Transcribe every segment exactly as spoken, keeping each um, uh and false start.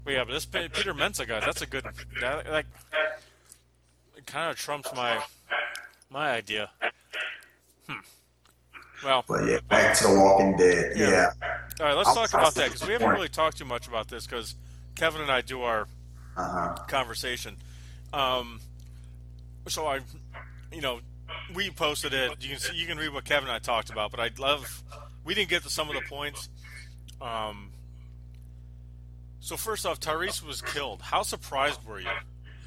But yeah, but this Pe- Peter Mensa guy, that's a good. That, that kind of trumps my my idea. Well, But yeah, back to The Walking Dead. yeah. Yeah, All right, let's I was talk trying to about say that at because this we haven't point. really talked too much about this because Kevin and I do our Uh huh. conversation. Um, so I, you know, we posted it. You can see, you can read what Kevin and I talked about, but I love. We didn't get to some of the points. Um, so first off, Tyrese was killed. How surprised were you?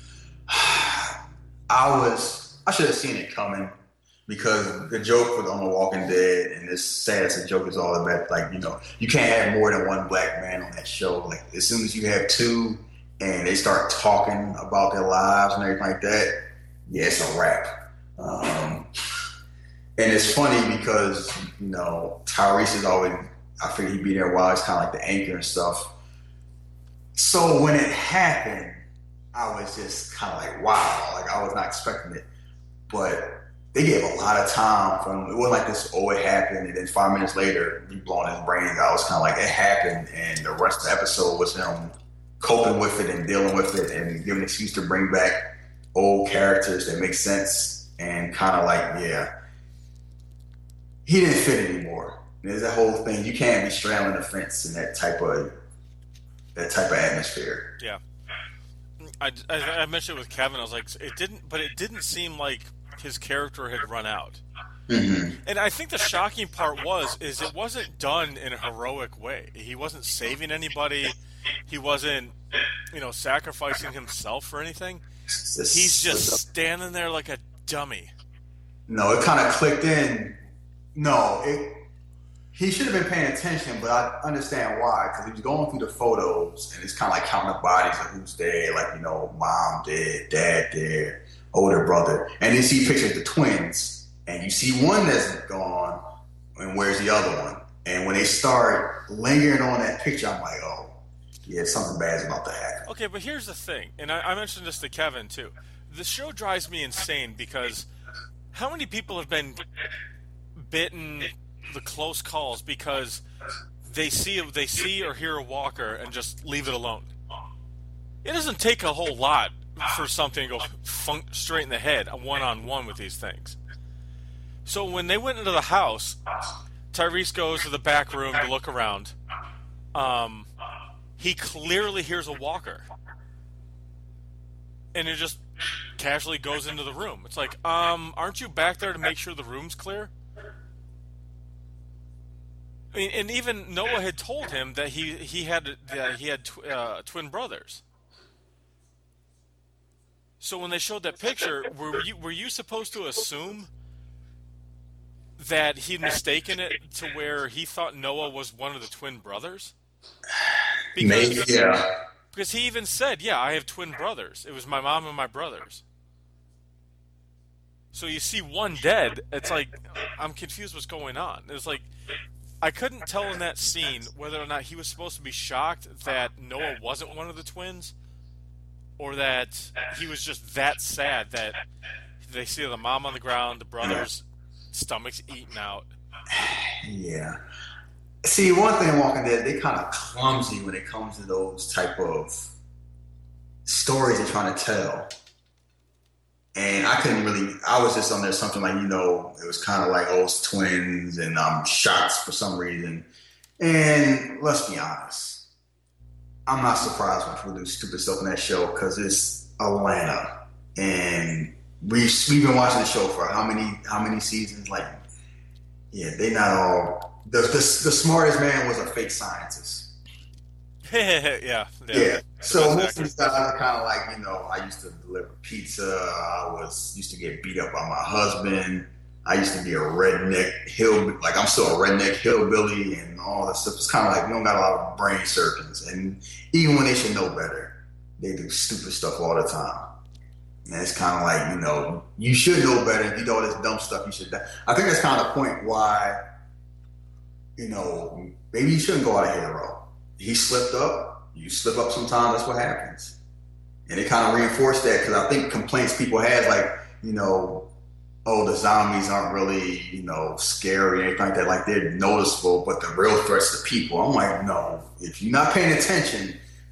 I was. I should have seen it coming because the joke with on The Walking Dead and as sad as the joke is all about, like you know, you can't have more than one black man on that show. Like as soon as you have two and they start talking about their lives and everything like that, yeah, it's a wrap. Um, and it's funny because you know Tyrese is always. I figured he'd be there while he's kind of like the anchor and stuff. So when it happened, I was just kind of like, wow, like I was not expecting it. But they gave a lot of time for him. It wasn't like this, oh, it happened, and then five minutes later, he blowing his brains out. It was kind of like it happened, and the rest of the episode was him coping with it and dealing with it and giving an excuse to bring back old characters that make sense and kind of like, yeah, he didn't fit anymore. There's that whole thing. You can't be straddling the fence in that type of that type of atmosphere. Yeah, I, I, I mentioned it with Kevin. I was like, it didn't, but it didn't seem like his character had run out. Mm-hmm. And I think the shocking part was is it wasn't done in a heroic way. He wasn't saving anybody. He wasn't, you know, sacrificing himself for anything. He's just standing there like a dummy. No, it kind of clicked in. No, it he should have been paying attention, but I understand why because he was going through the photos and it's kind of like counting the bodies of who's dead, like you know, mom dead, dad dead, older brother, and then see pictures of the twins, and you see one that's gone, and where's the other one? And when they start lingering on that picture, I'm like, oh, yeah, something bad's about to happen. Okay, but here's the thing, and I, I mentioned this to Kevin too. The show drives me insane because how many people have been bitten the close calls because they see they see or hear a walker and just leave it alone. It doesn't take a whole lot for something to go funk straight in the head, one on one with these things. So when they went into the house, Tyrese goes to the back room to look around. Um, he clearly hears a walker, and it just casually goes into the room. It's like, um, aren't you back there to make sure the room's clear? I mean, and even Noah had told him that he he had uh, he had tw- uh, twin brothers. So when they showed that picture, were you were you supposed to assume that he'd mistaken it to where he thought Noah was one of the twin brothers? Maybe, Because yeah. because he even said, "Yeah, I have twin brothers. It was my mom and my brothers." So you see one dead. It's like I'm confused what's going on. It's like I couldn't tell in that scene whether or not he was supposed to be shocked that Noah wasn't one of the twins, or that he was just that sad that they see the mom on the ground, the brothers' stomachs eaten out. Yeah. See, one thing in Walking Dead, they kind of clumsy when it comes to those type of stories they're trying to tell. And I couldn't really, I was just under something like, you know, it was kind of like, oh, it's twins and um, shots for some reason. And let's be honest, I'm not surprised when people do stupid stuff on that show because it's Atlanta. And we, we've been watching the show for how many, how many seasons? Like, yeah, they not all. The, the the smartest man was a fake scientist. yeah, yeah. Yeah. The So best most of actor. these guys are kind of like you know I used to deliver pizza. I was used to get beat up by my husband. I used to be a redneck hill like I'm still a redneck hillbilly and all that stuff. It's kind of like we don't got a lot of brain surgeons, and even when they should know better, they do stupid stuff all the time. And it's kind of like you know you should know better. If you do all this dumb stuff, you should. I think that's kind of the point why you know, maybe you shouldn't go out a hero. He slipped up. You slip up sometimes. That's what happens. And it kind of reinforced that because I think complaints people had, like, you know, oh, the zombies aren't really, you know, scary or anything like that. Like they're noticeable, but the real threat's the people. I'm like, no. If you're not paying attention,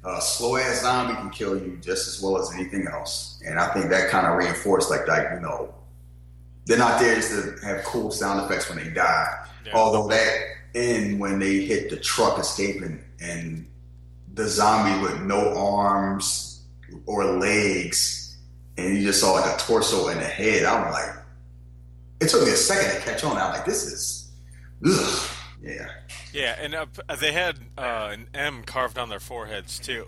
a slow ass zombie can kill you just as well as anything else. And I think that kind of reinforced like that, you know, they're not there just to have cool sound effects when they die. Yeah. Although that end when they hit the truck escaping and the zombie with no arms or legs, and you just saw like a torso and a head. I'm like, it took me a second to catch on. I'm like, this is, ugh. Yeah. Yeah, and uh, they had uh, an M carved on their foreheads too.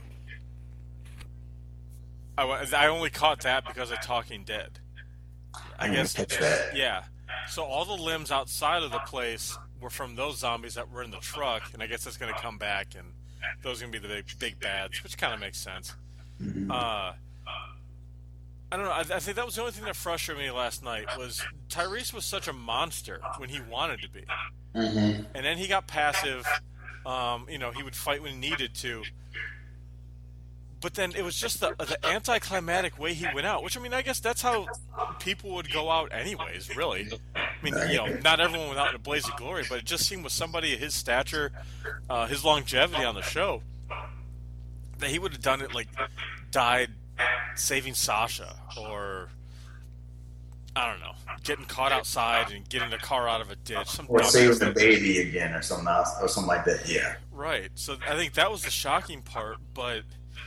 I, I only caught that because of Talking Dead. I, I guess. Catch that. Yeah. So all the limbs outside of the place were from those zombies that were in the truck, and I guess that's going to come back, and those are going to be the big, big bads, which kind of makes sense. Mm-hmm. Uh, I don't know. I, I think that was the only thing that frustrated me last night was Tyrese was such a monster when he wanted to be. Mm-hmm. And then he got passive. Um, you know, he would fight when he needed to. But then it was just the, the anticlimactic way he went out, which, I mean, I guess that's how people would go out anyways, really. I mean, you know, not everyone went out in a blaze of glory, but it just seemed with somebody of his stature, uh, his longevity on the show, that he would have done it, like, died saving Sasha, or I don't know, getting caught outside and getting the car out of a ditch, some or saving the baby again, or something else, or something like that. Yeah, right. So I think that was the shocking part, but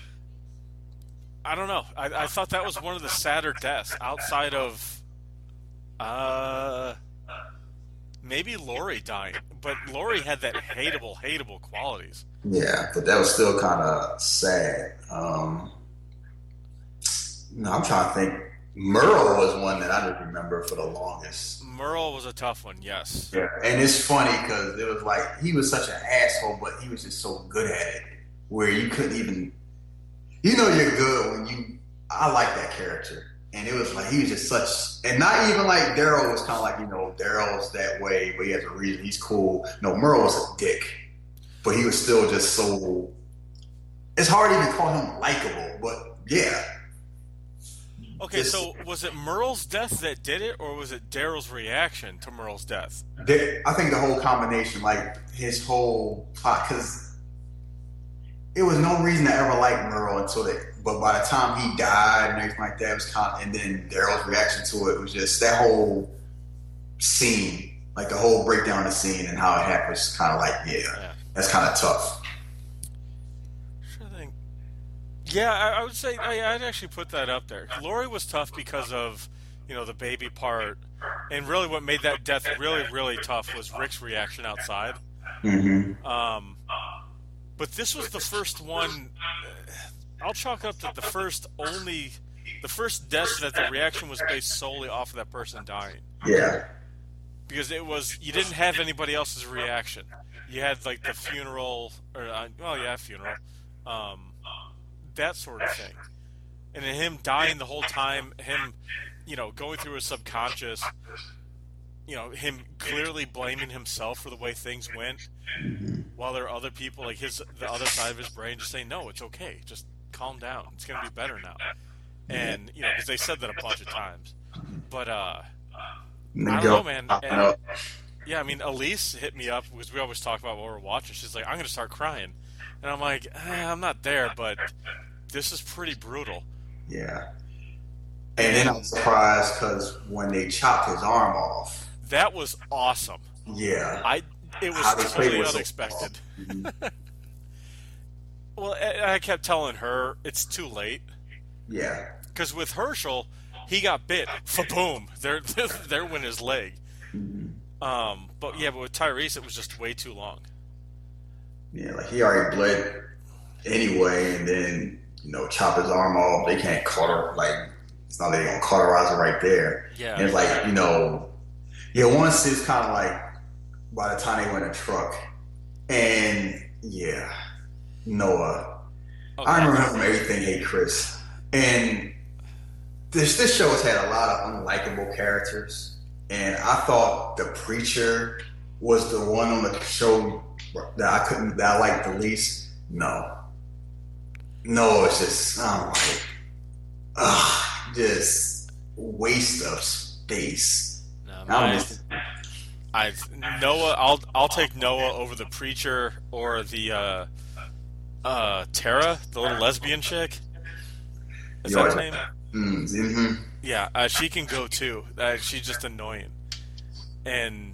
I don't know. I, I thought that was one of the sadder deaths outside of, uh, maybe Lori dying, but Lori had that hateable, hateable qualities. Yeah, but that was still kind of sad. Um, no, I'm trying to think. Merle was one that I didn't remember for the longest. Merle was a tough one, yes. Yeah, and it's funny because it was like he was such an asshole, but he was just so good at it, where you couldn't even. You know you're good when you. I like that character, and it was like he was just such, and not even like Daryl was kind of like, you know, Daryl's that way, but he has a reason. He's cool. No, Merle was a dick, but he was still just so. It's hard to even call him likable, but yeah. Okay, this, so was it Merle's death that did it, or was it Daryl's reaction to Merle's death? They, I think the whole combination, like his whole plot, because it was no reason to ever like Merle until they. But by the time he died and everything like that, it was kind of, and then Daryl's reaction to it was just that whole scene, like the whole breakdown of the scene and how it happened was kind of like, yeah, yeah. That's kind of tough. Yeah, I, I would say I, I'd actually put that up there. Lori was tough because of, you know, the baby part, and really what made that death really, really tough was Rick's reaction outside. Mm-hmm. Um, but this was the first one. I'll chalk up that the first only, the first death that the reaction was based solely off of that person dying. Yeah. Because it was, you didn't have anybody else's reaction. You had like the funeral, or uh, well, yeah, funeral. Um, that sort of thing. And then him dying the whole time, him, you know, going through his subconscious, you know, him clearly blaming himself for the way things went, while there are other people, like his, the other side of his brain just saying, no, it's okay, just calm down, it's going to be better now. And, you know, because they said that a bunch of times. But, uh, I don't know, man. And, yeah, I mean, Elise hit me up, because we always talk about what we're watching. She's like, I'm going to start crying. And I'm like, eh, I'm not there, but this is pretty brutal. Yeah. And then I was surprised because when they chopped his arm off. That was awesome. Yeah. I It was totally unexpected. So mm-hmm. Well, I kept telling her it's too late. Yeah. Because with Herschel, he got bit. Fa-boom. There, there went his leg. Mm-hmm. Um, but yeah, but with Tyrese, it was just way too long. Yeah, like he already bled anyway, and then, you know, chop his arm off. They can't cauter, like, it's not like they're going to cauterize it right there. Yeah. And it's like, you know, yeah, once it's kind of like, by the time they went in a truck, and yeah, Noah. Okay. I remember from everything, Hey Chris. And this this show has had a lot of unlikable characters, and I thought the preacher was the one on the show that I couldn't, that I liked the least. No. No, it's just, I'm like, ugh, just waste of space. No, my, just, I Noah, I'll I'll take Noah over the preacher or the uh, uh, Tara, the little lesbian chick. Is You that her always name? mm-hmm. Yeah, uh, she can go too. Uh, she's just annoying. And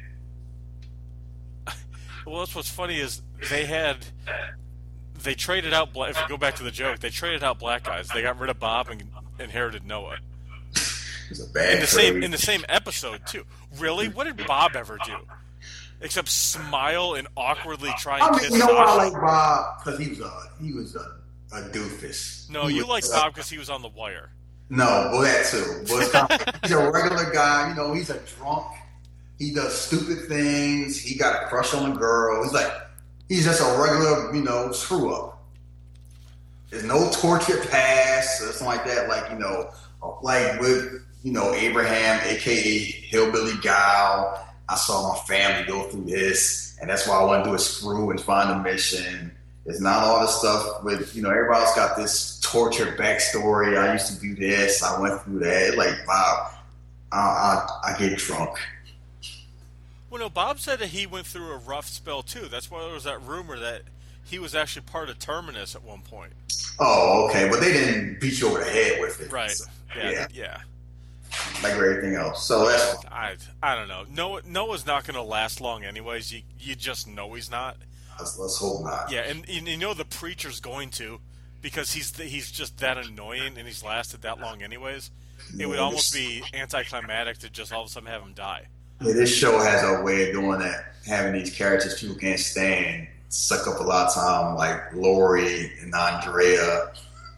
well, that's what's funny is they had they traded out. Bla- If you go back to the joke, they traded out black guys. They got rid of Bob and inherited Noah It's a bad in the same trade. in the same episode too. Really, what did Bob ever do except smile and awkwardly try and I mean, kiss you know why I Sasha? like Bob? Because he was a he was a, a doofus. No, He you like was, Bob because he was on The Wire. No, well that too. But it's kind of like, he's a regular guy. You know, he's a drunk. He does stupid things. He got a crush on a girl. He's like, he's just a regular, you know, screw up. There's no tortured past or something like that. Like, you know, like with, you know, Abraham, A K A Hillbilly Gal. I saw my family go through this, and that's why I want to do a screw and find a mission. It's not all the stuff with, you know, everybody's got this tortured backstory. I used to do this. I went through that. Like, Bob, I, I, I get drunk. Well, no, Bob said that he went through a rough spell too. That's why there was that rumor that he was actually part of Terminus at one point. Oh, okay. But they didn't beat you over the head with it. Right. So, Yeah. yeah. Yeah. Like everything else. So that's I I don't know. Noah Noah's not going to last long, anyways. You you just know he's not. let's, let's hope not. Yeah, and, and you know the preacher's going to, because he's he's just that annoying and he's lasted that long, anyways. It would Yeah, almost this- be anticlimactic to just all of a sudden have him die. Yeah, this show has a way of doing that, having these characters people can't stand, suck up a lot of time, like Lori and Andrea,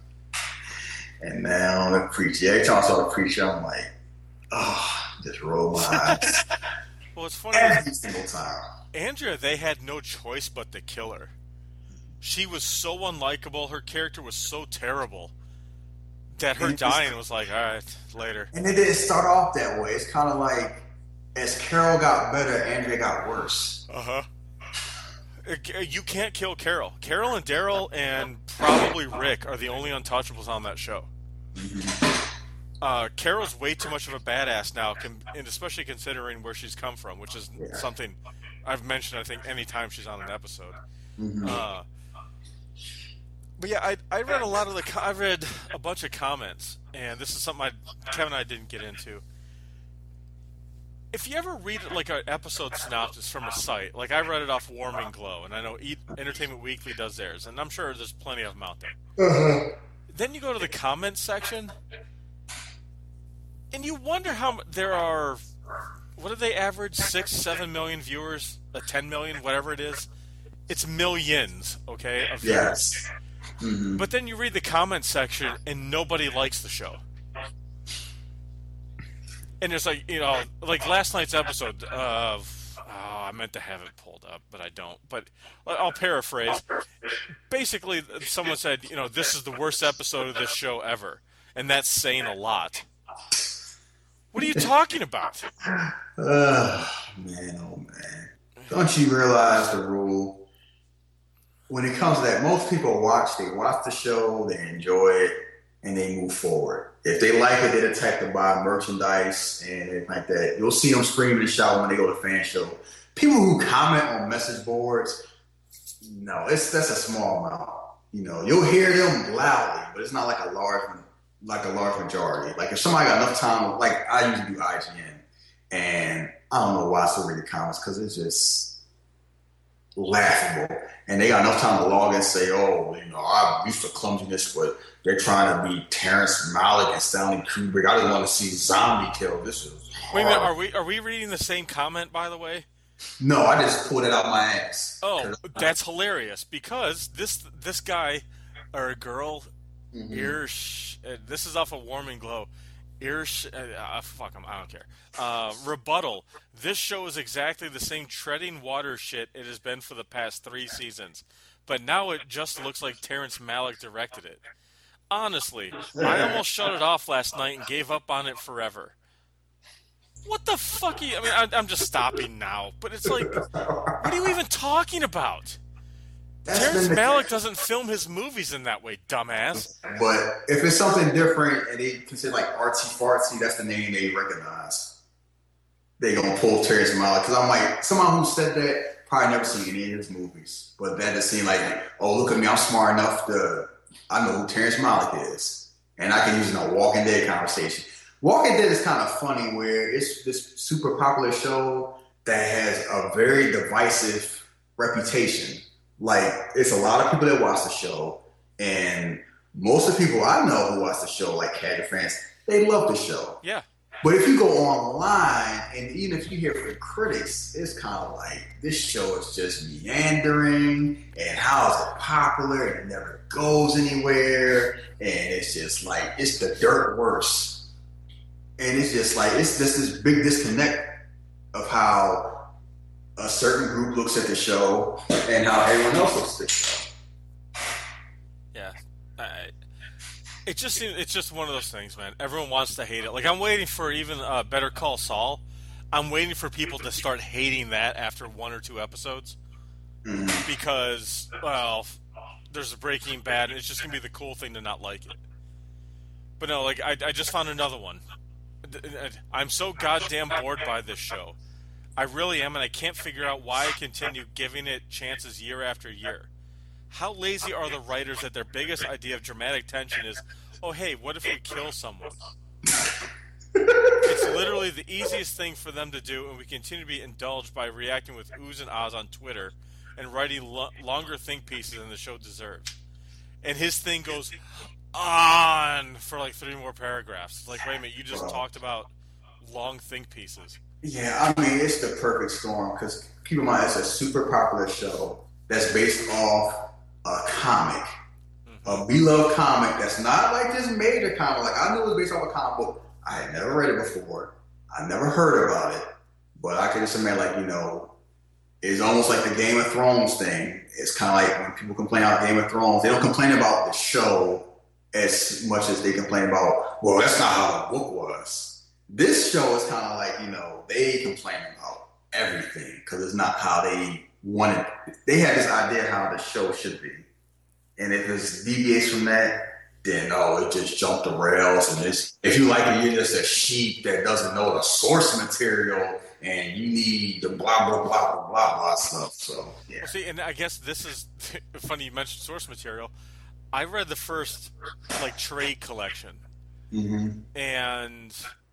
and now the preacher. Every time I saw the preacher, I'm like, oh, just roll my eyes Well, it's funny. every single time. Andrea, they had no choice but to kill her. She was so unlikable. Her character was so terrible that her And it was- dying was like, all right, later. And it didn't start off that way. It's kind of like as Carol got better, Andrea got worse. Uh huh. You can't kill Carol. Carol and Daryl and probably Rick are the only untouchables on that show. Uh, Carol's way too much of a badass now, con- and especially considering where she's come from, which is Yeah. something I've mentioned, I think, any time she's on an episode. Mm-hmm. Uh, but yeah, I I read a lot of the co- I read a bunch of comments, and this is something I, Kevin and I didn't get into. If you ever read like an episode synopsis from a site, like I read it off Warming Glow, and I know e- Entertainment Weekly does theirs, and I'm sure there's plenty of them out there. Uh-huh. Then you go to the comments section, and you wonder how m- there are. What do they average? Six, seven million viewers, a ten million, whatever it is. It's millions, okay, of viewers. Yes. Mm-hmm. But then you read the comments section, and nobody likes the show. And it's like, you know, like last night's episode of, oh, I meant to have it pulled up, but I don't. But I'll paraphrase. Basically, someone said, you know, this is the worst episode of this show ever. And that's saying a lot. What are you talking about? Oh, man, oh, man. Don't you realize the rule? When it comes to that, most people watch, they watch the show, they enjoy it, and they move forward. If they like it, they attack to buy merchandise and everything like that. You'll see them screaming and shouting when they go to fan show. People who comment on message boards, no, it's that's a small amount. You know, you'll hear them loudly, but it's not like a large, like a large majority. Like if somebody got enough time, like I usually do I G N, and I don't know why I still read the comments because it's just laughable. And they got enough time to log and say, oh, you know, I'm used to clumsiness, but they're trying to be Terrence Malick and Stanley Kubrick. I just want to see zombie kill. This is hard. Wait a minute, are we are we reading the same comment, by the way? No, I just pulled it out my ass. Oh, that's hilarious, because this this guy, or girl, Mhm. Irsh, uh, this is off of Warming Glow. Irsh, uh, uh, fuck 'em, I don't care. Uh, rebuttal. This show is exactly the same treading water shit it has been for the past three seasons. But now it just looks like Terrence Malick directed it. Honestly, I almost shut it off last night and gave up on it forever. What the fuck are you... I mean, I, I'm just stopping now. But it's like, what are you even talking about? That's Terrence been the- Malick doesn't film his movies in that way, dumbass. But if it's something different and they consider like artsy fartsy, that's the name they recognize. They gonna pull Terrence Malick because I'm like someone who said that probably never seen any of his movies, but that just seemed like, oh, look at me, I'm smart enough to, I know who Terrence Malick is, and I can use it in a Walking Dead conversation. Walking Dead is kind of funny where it's this super popular show that has a very divisive reputation. Like, it's a lot of people that watch the show, and most of the people I know who watch the show, like casual fans, they love the show. Yeah. But if you go online, and even if you hear from critics, it's kind of like, this show is just meandering, and how is it popular, and it never goes anywhere, and it's just like, it's the dirt worse. And it's just like, it's just this big disconnect of how a certain group looks at the show and how everyone else looks at the show. Yeah. I, it just seems, it's just one of those things, man. Everyone wants to hate it. Like, I'm waiting for even uh, Better Call Saul. I'm waiting for people to start hating that after one or two episodes. Mm-hmm. Because, well, there's a Breaking Bad, and it's just going to be the cool thing to not like it. But no, like, I, I just found another one. I'm so goddamn bored by this show. I really am, and I can't figure out why I continue giving it chances year after year. How lazy are the writers that their biggest idea of dramatic tension is, oh, hey, what if we kill someone? It's literally the easiest thing for them to do, and we continue to be indulged by reacting with oohs and ahs on Twitter and writing lo- longer think pieces than the show deserves. And his thing goes on for like three more paragraphs. It's like, wait a minute, you just talked about long think pieces. Yeah, I mean, it's the perfect storm because keep in mind, it's a super popular show that's based off a comic, mm-hmm. a beloved comic that's not like this major comic. Like, I knew it was based off a comic book. I had never read it before. I never heard about it. But I can just imagine, like, you know, it's almost like the Game of Thrones thing. It's kind of like when people complain about Game of Thrones, they don't complain about the show as much as they complain about, well, that's not how the book was. This show is kind of like, you know, they complain about everything because it's not how they wanted. They had this idea how the show should be. And if it deviates from that, then, oh, it just jumped the rails. And it's, if you like it, you're just a sheep that doesn't know the source material and you need the blah, blah, blah, blah, blah, blah stuff. So, yeah. Well, see, and I guess this is funny you mentioned source material. I read the first, like, trade collection. Mm-hmm. And,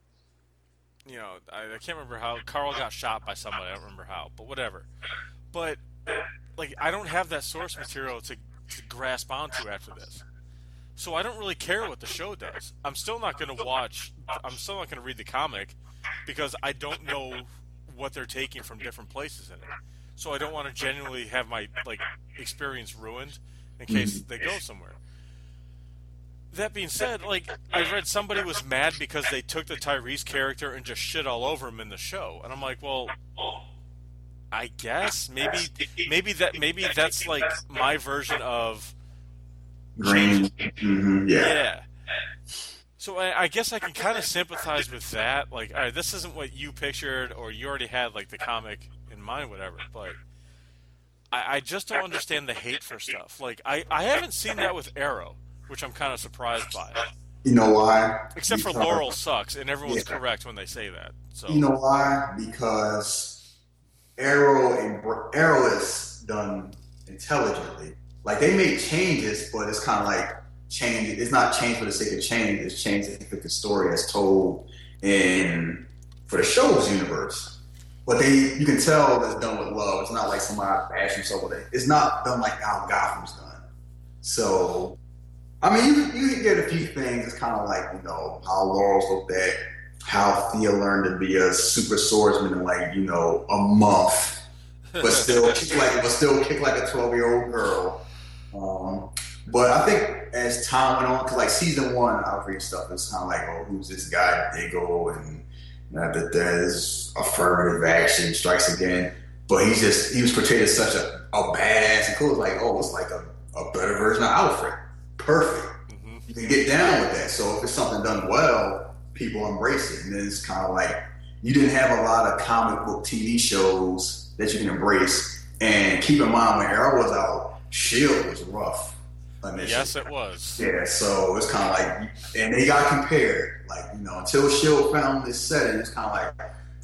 you know, I, I can't remember how. Carl got shot by somebody. I don't remember how, but whatever. But, like, I don't have that source material to, to grasp onto after this. So I don't really care what the show does. I'm still not going to watch, I'm still not going to read the comic because I don't know what they're taking from different places in it. So I don't want to genuinely have my, like, experience ruined in case they go somewhere. That being said, like, I read somebody was mad because they took the Tyrese character and just shit all over him in the show. And I'm like, well, I guess maybe maybe that maybe that's like my version of Green. Mm-hmm. Yeah. Yeah. So I, I guess I can kind of sympathize with that. Like, all right, this isn't what you pictured, or you already had like the comic in mind, whatever. But I, I just don't understand the hate for stuff. Like, I, I haven't seen that with Arrow, which I'm kind of surprised by. You know why? Except for because, Laurel sucks, and everyone's yeah. correct when they say that. So you know why? Because Arrow and Arrow is done intelligently. Like, they make changes, but it's kind of like change. It's not change for the sake of change. It's change to fit the story as told in for the show's universe. But they, you can tell it's done with love. It's not like somebody bashing himself with it. It's not done like how Gotham's done. So, I mean, you you can get a few things. It's kind of like, you know, how Laurel's looked at, how Thea learned to be a super swordsman in like, you know, a month, but still kick like but still kick like a twelve year old girl. Um, but I think as time went on, because like season one, I was reading stuff that's kind of like, oh, who's this guy, Diggle, and uh, that there's affirmative action, strikes again. But he's just, he was portrayed as such a, a badass and cool. It's like, oh, it's like a, a better version of Alfred. Perfect. Mm-hmm. You can get down with that. So if it's something done well, people embrace it. And then it's kind of like, you didn't have a lot of comic book T V shows that you can embrace. And keep in mind, when Arrow was out, Shield was rough initially. Yes, it was. Yeah, so it's kind of like, and they got compared. Like, you know, until Shield found this setting, it's kind of like,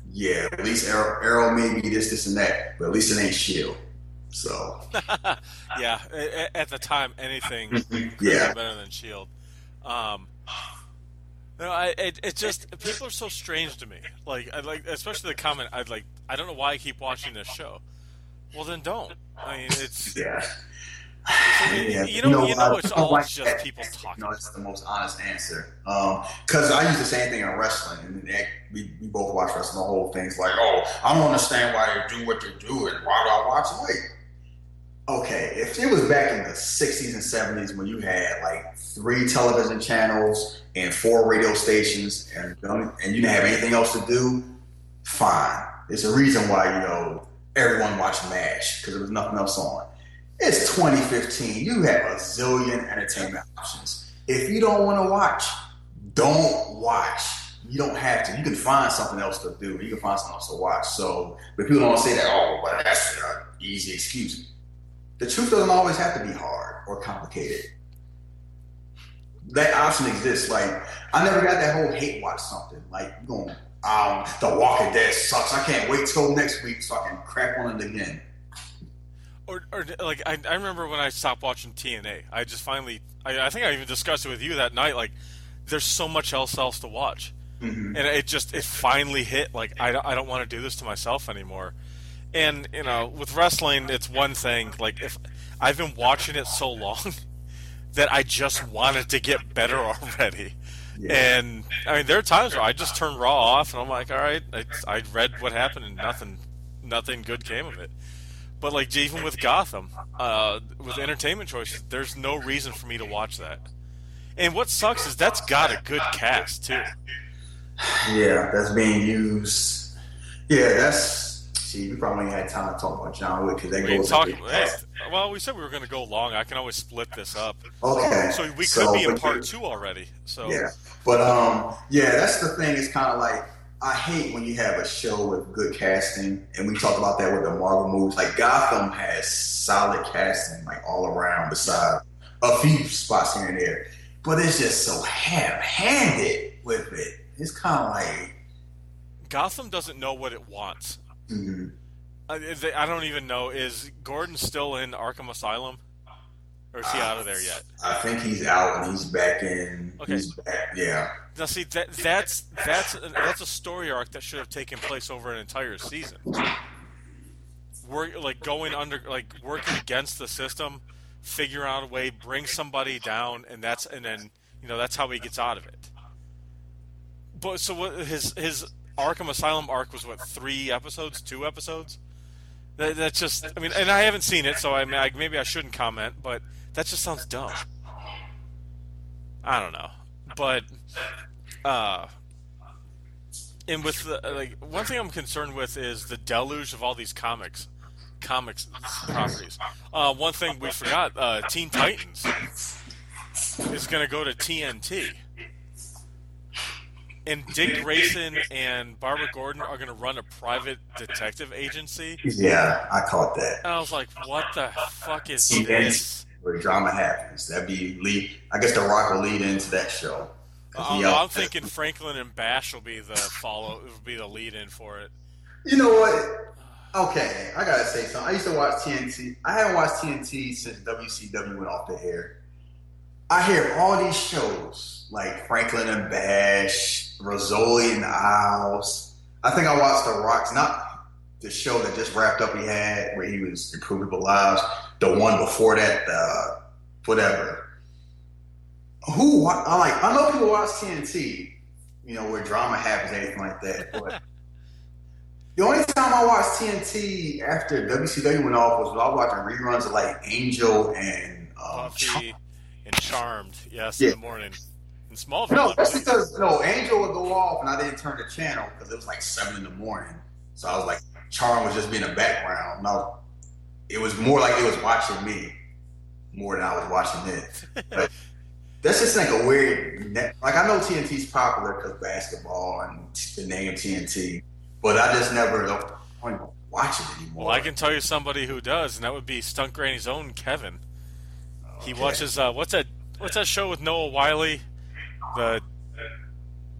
Yeah, at least Arrow, Arrow may be this, this, and that, but at least it ain't Shield. So yeah, at, at the time, anything could yeah, be better than Shield. Um, no, I it, it just people are so strange to me. Like I like, especially the comment. I'd like, I don't know why I keep watching this show. Well, then don't. I mean, it's yeah. yeah. You know, you know, you know, I, it's I all like just that. people talking. No, it's the most honest answer. Because um, I use the same thing in wrestling, and they, we, we both watch wrestling. The whole thing's like, oh, I don't understand why they do what they do, and why do I watch it? Wait, okay, if it was back in the sixties and seventies when you had like three television channels and four radio stations, and and you didn't have anything else to do, fine. There's a reason why you know everyone watched MASH because there was nothing else on. It's twenty fifteen. You have a zillion entertainment options. If you don't want to watch, don't watch. You don't have to. You can find something else to do. You can find something else to watch. So, but people don't say that, oh, well, that's an easy excuse. The truth doesn't always have to be hard or complicated. That option exists. Like, I never got that whole hate watch something. Like, you going, um, The Walking Dead sucks. I can't wait till next week so I can crap on it again. Or, or like I, I remember when I stopped watching T N A. I just finally, I, I think I even discussed it with you that night. Like, there's so much else else to watch, mm-hmm. and it just it finally hit. Like, I don't, I don't want to do this to myself anymore. And you know, with wrestling, it's one thing. Like, if I've been watching it so long that I just wanted to get better already. Yeah. And I mean, there are times where I just turn Raw off, and I'm like, all right, I, I read what happened, and nothing, nothing good came of it. But like even with Gotham, uh, with Entertainment Choices, there's no reason for me to watch that. And what sucks is that's got a good cast too. Yeah, that's being used. Yeah, that's. See, we probably ain't had time to talk about John Wick because that we goes. Talk, hey, well, we said we were going to go long. I can always split this up. Okay. So we could so, be in part two already. So yeah, but um, yeah, that's the thing. It's kind of like. I hate when you have a show with good casting, and we talk about that with the Marvel movies. Like Gotham has solid casting, like all around, besides a few spots here and there. But it's just so ham-handed with it. It's kind of like Gotham doesn't know what it wants. Mm-hmm. I, I don't even know. Is Gordon still in Arkham Asylum? Or is he uh, out of there yet? I think he's out and he's back in. Okay. He's back, yeah. Now, see, that that's that's a, that's a story arc that should have taken place over an entire season. We're like going under, like working against the system, figure out a way, bring somebody down, and that's and then you know that's how he gets out of it. But so what his his Arkham Asylum arc was what three episodes, two episodes. That, that's just, I mean, and I haven't seen it, so I, mean, I maybe I shouldn't comment, but that just sounds dumb. I don't know, but uh, and with the like one thing I'm concerned with is the deluge of all these comics, comics properties. Uh, one thing we forgot: uh, Teen Titans is going to go to T N T, and Dick Grayson and Barbara Gordon are going to run a private detective agency. Yeah, I caught that. And I was like, "What the fuck is T N T. this?" Where drama happens. That'd be lead. I guess The Rock will lead into that show. Um, I'm thinking Franklin and Bash will be the follow. Will be the lead in for it. You know what? Okay, I gotta say something. I used to watch T N T. I haven't watched T N T since W C W went off the air. I hear all these shows like Franklin and Bash, Rizzoli and the Isles. I think I watched The Rock's, not the show that just wrapped up he had where he was improving people's lives. The one before that, uh, whatever. Who I like? I know people watch T N T, you know, where drama happens, anything like that. But the only time I watched T N T after W C W went off was when I was watching reruns of like Angel and um, Buffy Char- and Charmed. Yes, yeah. in the morning. In Smallville. No, that's because no Angel would go off and I didn't turn the channel because it was like seven in the morning. So I was like, Charm was just being a background. No, it was more like it was watching me more than I was watching it. But that's just like a weird. Like I know T N T's popular because basketball and the name T N T, but I just never don't, don't even watch it anymore. Well, I can tell you somebody who does, and that would be Stunt Granny's own Kevin. Okay. He watches uh, what's that? What's that show with Noah Wiley? The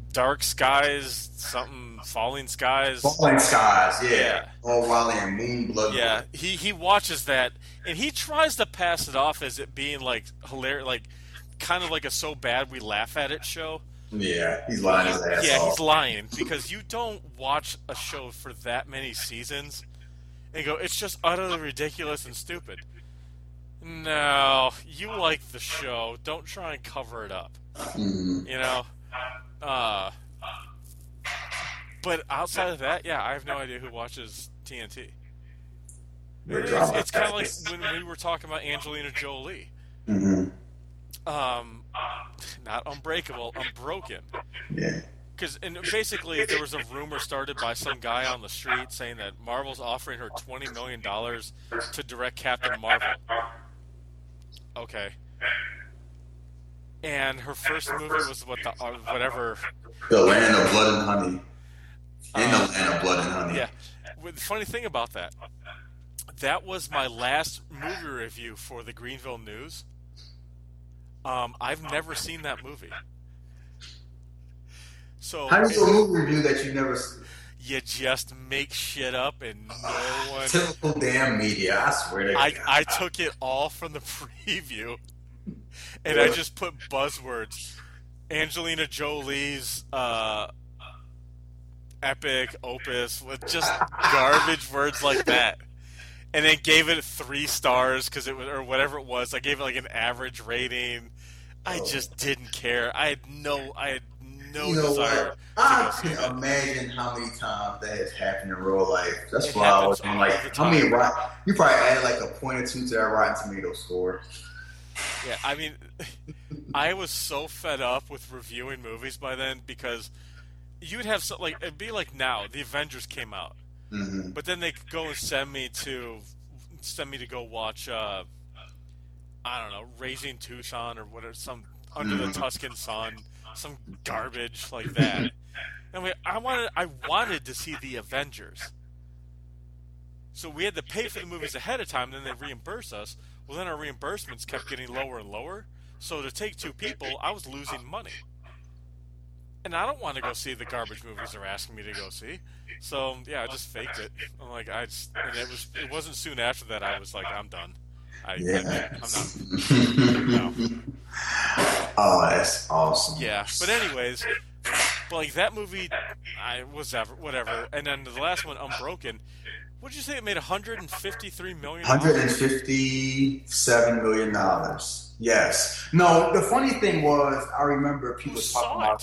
Dark Skies, something Falling Skies. Falling Skies, yeah. Yeah. All Wally and Moon Blood. Yeah, he he watches that and he tries to pass it off as it being like hilarious, like kind of like a so bad we laugh at it show. Yeah, he's lying his ass Yeah, off. he's lying because you don't watch a show for that many seasons and go, it's just utterly ridiculous and stupid. No, you like the show. Don't try and cover it up. Mm-hmm. You know? Uh, but outside of that, yeah, I have no idea who watches T N T. It's, it's kind of like when we were talking about Angelina Jolie. Mm-hmm. Um, not Unbreakable, Unbroken. Yeah. Because basically there was a rumor started by some guy on the street saying that Marvel's offering her twenty million dollars to direct Captain Marvel. Okay. And her first movie was what the uh, whatever. The Land of Blood and Honey. In Uh, the Land of Blood and Honey. Yeah. Well, the funny thing about that, that was my last movie review for the Greenville News. Um, I've never seen that movie. So How do you do a movie review that you never seen? you just make shit up and no one. Typical damn media, I swear to I God. I took it all from the preview, and I just put buzzwords. Angelina Jolie's uh, epic opus with just garbage words like that, and then gave it three stars because it was or whatever it was. I gave it like an average rating. I Oh. just didn't care. I had no I had no You know desire what? to I go see can that. imagine how many times that has happened in real life. That's It why I was happens in all like, the how many time. rot, you probably added like a point or two to that Rotten Tomato score. Yeah, I mean, I was so fed up with reviewing movies by then because you would have some, like it'd be like now the Avengers came out, Mm-hmm. but then they could go and send me to send me to go watch uh, I don't know Raising Tucson or whatever some Under the Mhm. Tuscan Sun, some garbage like that. And we, I wanted I wanted to see the Avengers. So we had to pay for the movies ahead of time, then they reimburse us. Well, then our reimbursements kept getting lower and lower. So to take two people, I was losing money. And I don't want to go see the garbage movies they're asking me to go see. So yeah, I just faked it. I'm like, I just, and it was, it wasn't soon after that I was like, I'm done. I, Yeah. I'm not. No. Oh, that's awesome. Yeah, but anyways, but like that movie, I was ever whatever. And then the last one, Unbroken. What did you say it made? one hundred fifty-three million. one hundred fifty-seven million dollars. Yes. No, the funny thing was, I remember Who people talking saw about. it?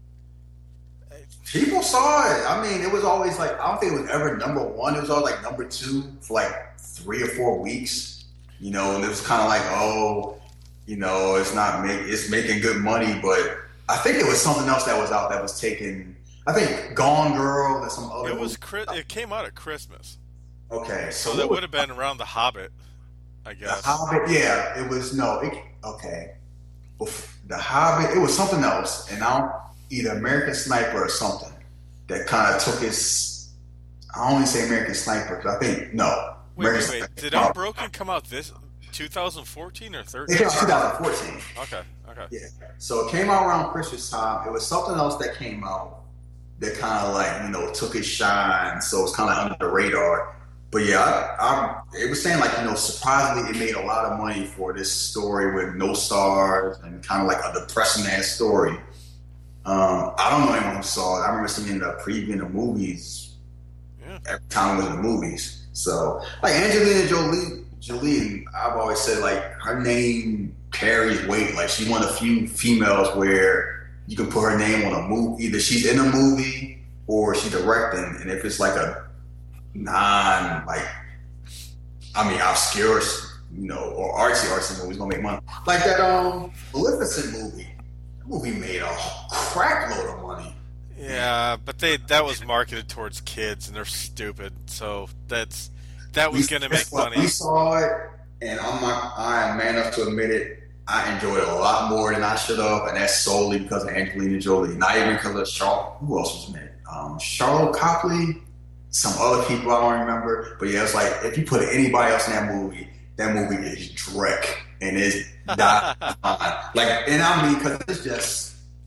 People saw it. I mean, it was always like, I don't think it was ever number one. It was always like number two for like three or four weeks. You know, and it was kind of like, oh, you know, it's not make it's making good money, but I think it was something else that was out that was taking. I think Gone Girl and some other. It was. movie. Chri- It came out at Christmas, Okay, so so that what would have been around The Hobbit, I The guess. Hobbit, yeah, it was no, it, okay. Bef- The Hobbit, it was something else, and I don't, either American Sniper or something that kind of took its. I only say American Sniper because I think no. Wait, American wait, wait. Sniper- Did Unbroken come out this twenty fourteen or It thirteen? came out twenty fourteen. Okay, okay. Yeah, so it came out around Christmas time. It was something else that came out that kind of like you know took its shine, so it's kind of under the radar. But yeah, I, I, it was saying like you know surprisingly it made a lot of money for this story with no stars and kind of like a depressing ass story. Um, I don't know anyone who saw it. I remember seeing the preview in the movies Yeah. every time we was in the movies. So like Angelina Jolie, Jolie, I've always said like her name carries weight. Like she's one of the few females where you can put her name on a movie. Either she's in a movie or she's directing, and if it's like a non like I mean obscure, you know, or artsy artsy movie's gonna make money. Like that um Maleficent movie. That movie made a crap load of money. Yeah, but they that was marketed towards kids, and they're stupid. So that's that was We- going to make guess what? money. We saw it, and I'm not, I am man enough to admit it. I enjoyed it a lot more than I should have, and that's solely because of Angelina Jolie. Not even because of Charlotte. Who else was in it? Um, Charlotte Copley, some other people I don't remember. But yeah, it's like if you put anybody else in that movie, that movie is dreck and it's not like, and I mean because it's just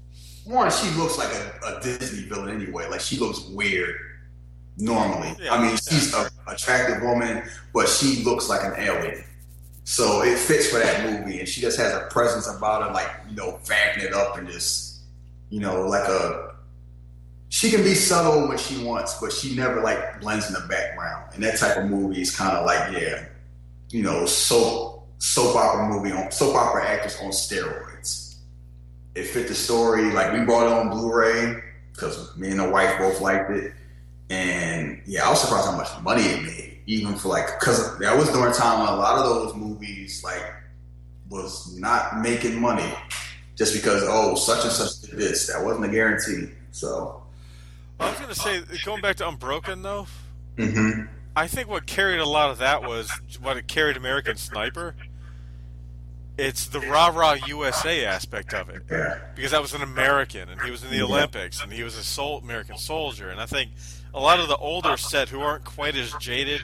one, she looks like a, a Disney villain anyway. Like she looks weird normally. Yeah, I mean, she's yeah. an attractive woman, but she looks like an alien. So it fits for that movie, and she just has a presence about her, like, you know, vamping it up and just, you know, like a. She can be subtle when she wants, but she never like blends in the background. And that type of movie is kind of like, yeah, you know, soap soap opera movie on soap opera actors on steroids. It fit the story. Like we bought it on Blu-ray because me and the wife both liked it, and yeah, I was surprised how much money it made. Even for like, because that was during a time when a lot of those movies like was not making money just because, oh, such and such did this. That wasn't a guarantee. So I was gonna say, going back to Unbroken though, mm-hmm. I think what carried a lot of that was what it carried American Sniper. It's the rah rah U S A aspect of it, Yeah. because that was an American and he was in the Yeah. Olympics and he was a sol- American soldier, and I think a lot of the older set who aren't quite as jaded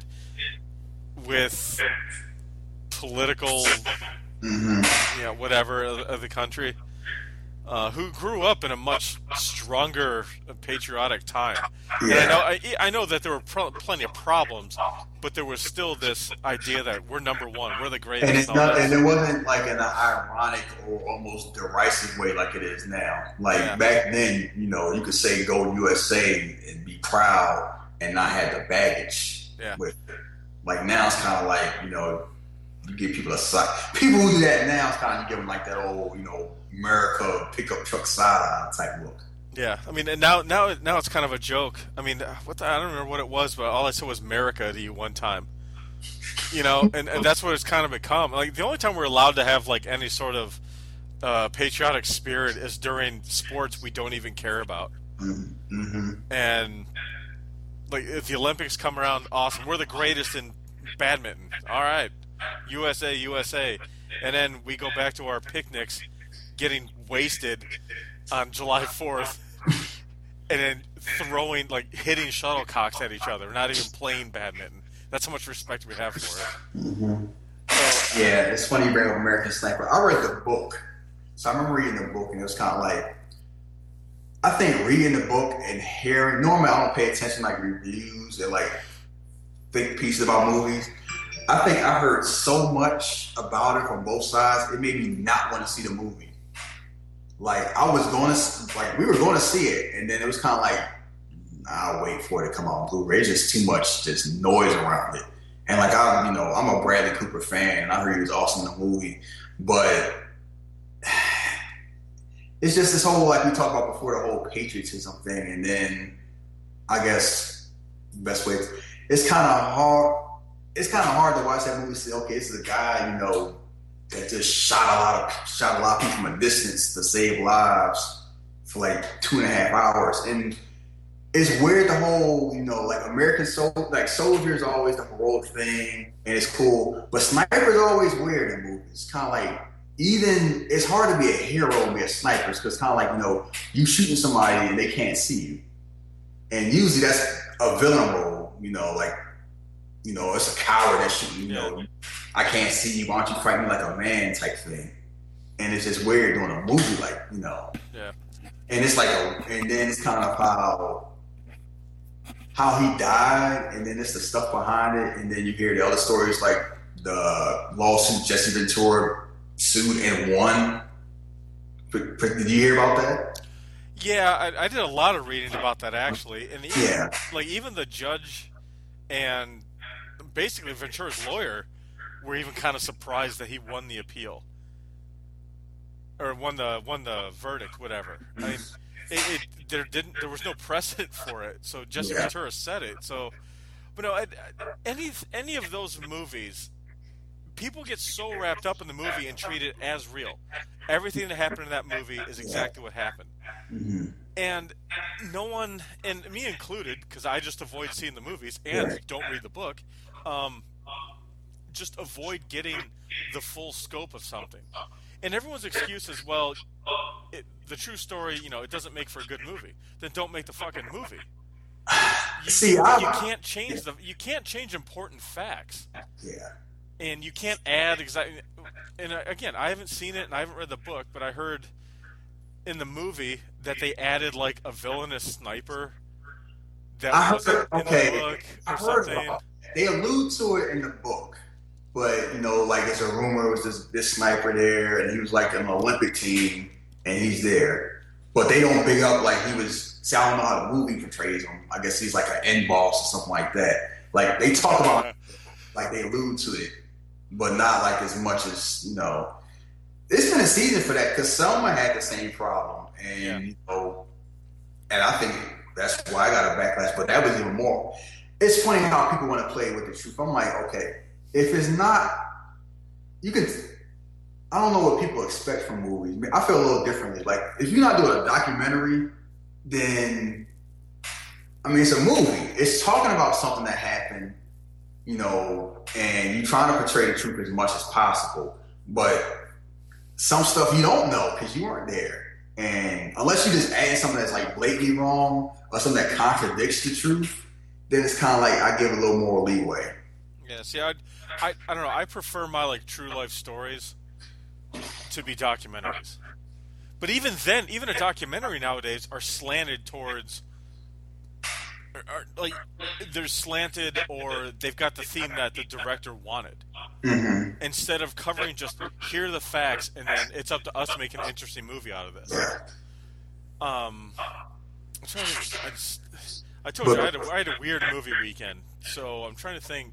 with political, Mm-hmm. you know, whatever of, of the country, uh, who grew up in a much stronger patriotic time. And I Yeah. know, I, I know that there were pro- plenty of problems, but there was still this idea that we're number one, we're the greatest. And it's and all not, this. and it wasn't like in an ironic or almost derisive way like it is now. Like Yeah. back then, you know, you could say "Go U S A" and be proud and not have the baggage Yeah. with it. Like now, it's kind of like, you know, you give people a side. People who do that now, it's kind of you give them like that old, you know, America pickup truck side type look. Yeah, I mean, and now, now, now it's kind of a joke. I mean, what the, I don't remember what it was, but all I said was "America" to you one time. You know, and, and that's what it's kind of become. Like the only time we're allowed to have like any sort of uh, patriotic spirit is during sports we don't even care about. Mm-hmm. And like if the Olympics come around, awesome. We're the greatest in badminton. All right, U S A, U S A. And then we go back to our picnics, getting wasted on July fourth, and then throwing, like, hitting shuttlecocks at each other, not even playing badminton. That's how much respect we have for it. Mm-hmm. So, Yeah, it's funny you bring up American Sniper. I read the book. So I remember reading the book, and it was kind of like, I think reading the book and hearing, normally I don't pay attention like reviews and like think pieces about movies. I think I heard so much about it from both sides, it made me not want to see the movie. Like I was going to, like we were going to see it, and then it was kind of like, nah, I'll wait for it to come out on Blu-ray. It's just too much, just noise around it. And like I, you know, I'm a Bradley Cooper fan, and I heard he was awesome in the movie, but it's just this whole, like we talked about before, the whole patriotism thing, and then I guess the best way, to, it's kind of hard. It's kind of hard to watch that movie and say, okay, this is a guy, you know, that just shot a lot of shot a lot of people from a distance to save lives for like two and a half hours, and it's weird the whole, you know, like American sol like soldiers are always the heroic thing, and it's cool, but snipers are always weird in movies. It's kind of like, even it's hard to be a hero and be a sniper because it's kind of like, you know, you shooting somebody and they can't see you, and usually that's a villain role, you know, like, you know, it's a coward that's shooting, you know, I can't see you, why don't you fight me like a man type thing. And it's just weird doing a movie like, you know. yeah. And it's like, a, and then it's kind of how how he died, and then it's the stuff behind it, and then you hear the other stories like the lawsuit Jesse Ventura sued and won. Did you hear about that? Yeah, I, I did a lot of reading about that actually, and even, Yeah. like even the judge and basically Ventura's lawyer were even kind of surprised that he won the appeal or won the won the verdict, whatever. I mean, it, it there didn't there was no precedent for it, so Jesse Yeah. Ventura said it. So, but no, I, I- any any of those movies, people get so wrapped up in the movie and treat it as real. Everything that happened in that movie is exactly what happened. Mm-hmm. And no one, and me included, because I just avoid seeing the movies and Right. don't read the book, um, just avoid getting the full scope of something. And everyone's excuse is, well, it, the true story, you know, it doesn't make for a good movie. Then don't make the fucking movie. You, See, you, I- you can't change the, you can't change important facts. Yeah. And you can't add exactly. And uh, again, I haven't seen it and I haven't read the book, but I heard in the movie that they added like a villainous sniper that I wasn't heard, in okay, the book I or heard something. about that. They allude to it in the book, but you know, like it's a rumor it was this, this sniper there, and he was like an Olympic team, and he's there, but they don't big up like he was. See, I don't know how the movie portrays him. I guess he's like an end boss or something like that. Like they talk about, like they allude to it, but not like as much as you know. It's been a season for that because Selma had the same problem, and Yeah. you know, and I think that's why I got a backlash. But that was even more. It's funny how people want to play with the truth. I'm like, okay, if it's not, you can. I don't know what people expect from movies. I, mean, I feel a little differently. Like if you're not doing a documentary, then I mean, it's a movie. It's talking about something that happened, you know, and you're trying to portray the truth as much as possible. But some stuff you don't know because you weren't there. And unless you just add something that's like blatantly wrong or something that contradicts the truth, then it's kind of like I give a little more leeway. Yeah, see, I, I, I don't know. I prefer my like true life stories to be documentaries. But even then, even a documentary nowadays are slanted towards, are, are, like, they're slanted or they've got the theme that the director wanted. Mm-hmm. Instead of covering just here are the facts and then it's up to us to make an interesting movie out of this. Yeah. Um, I'm trying to, I, just, I told you I had, a, I had a weird movie weekend, so I'm trying to think.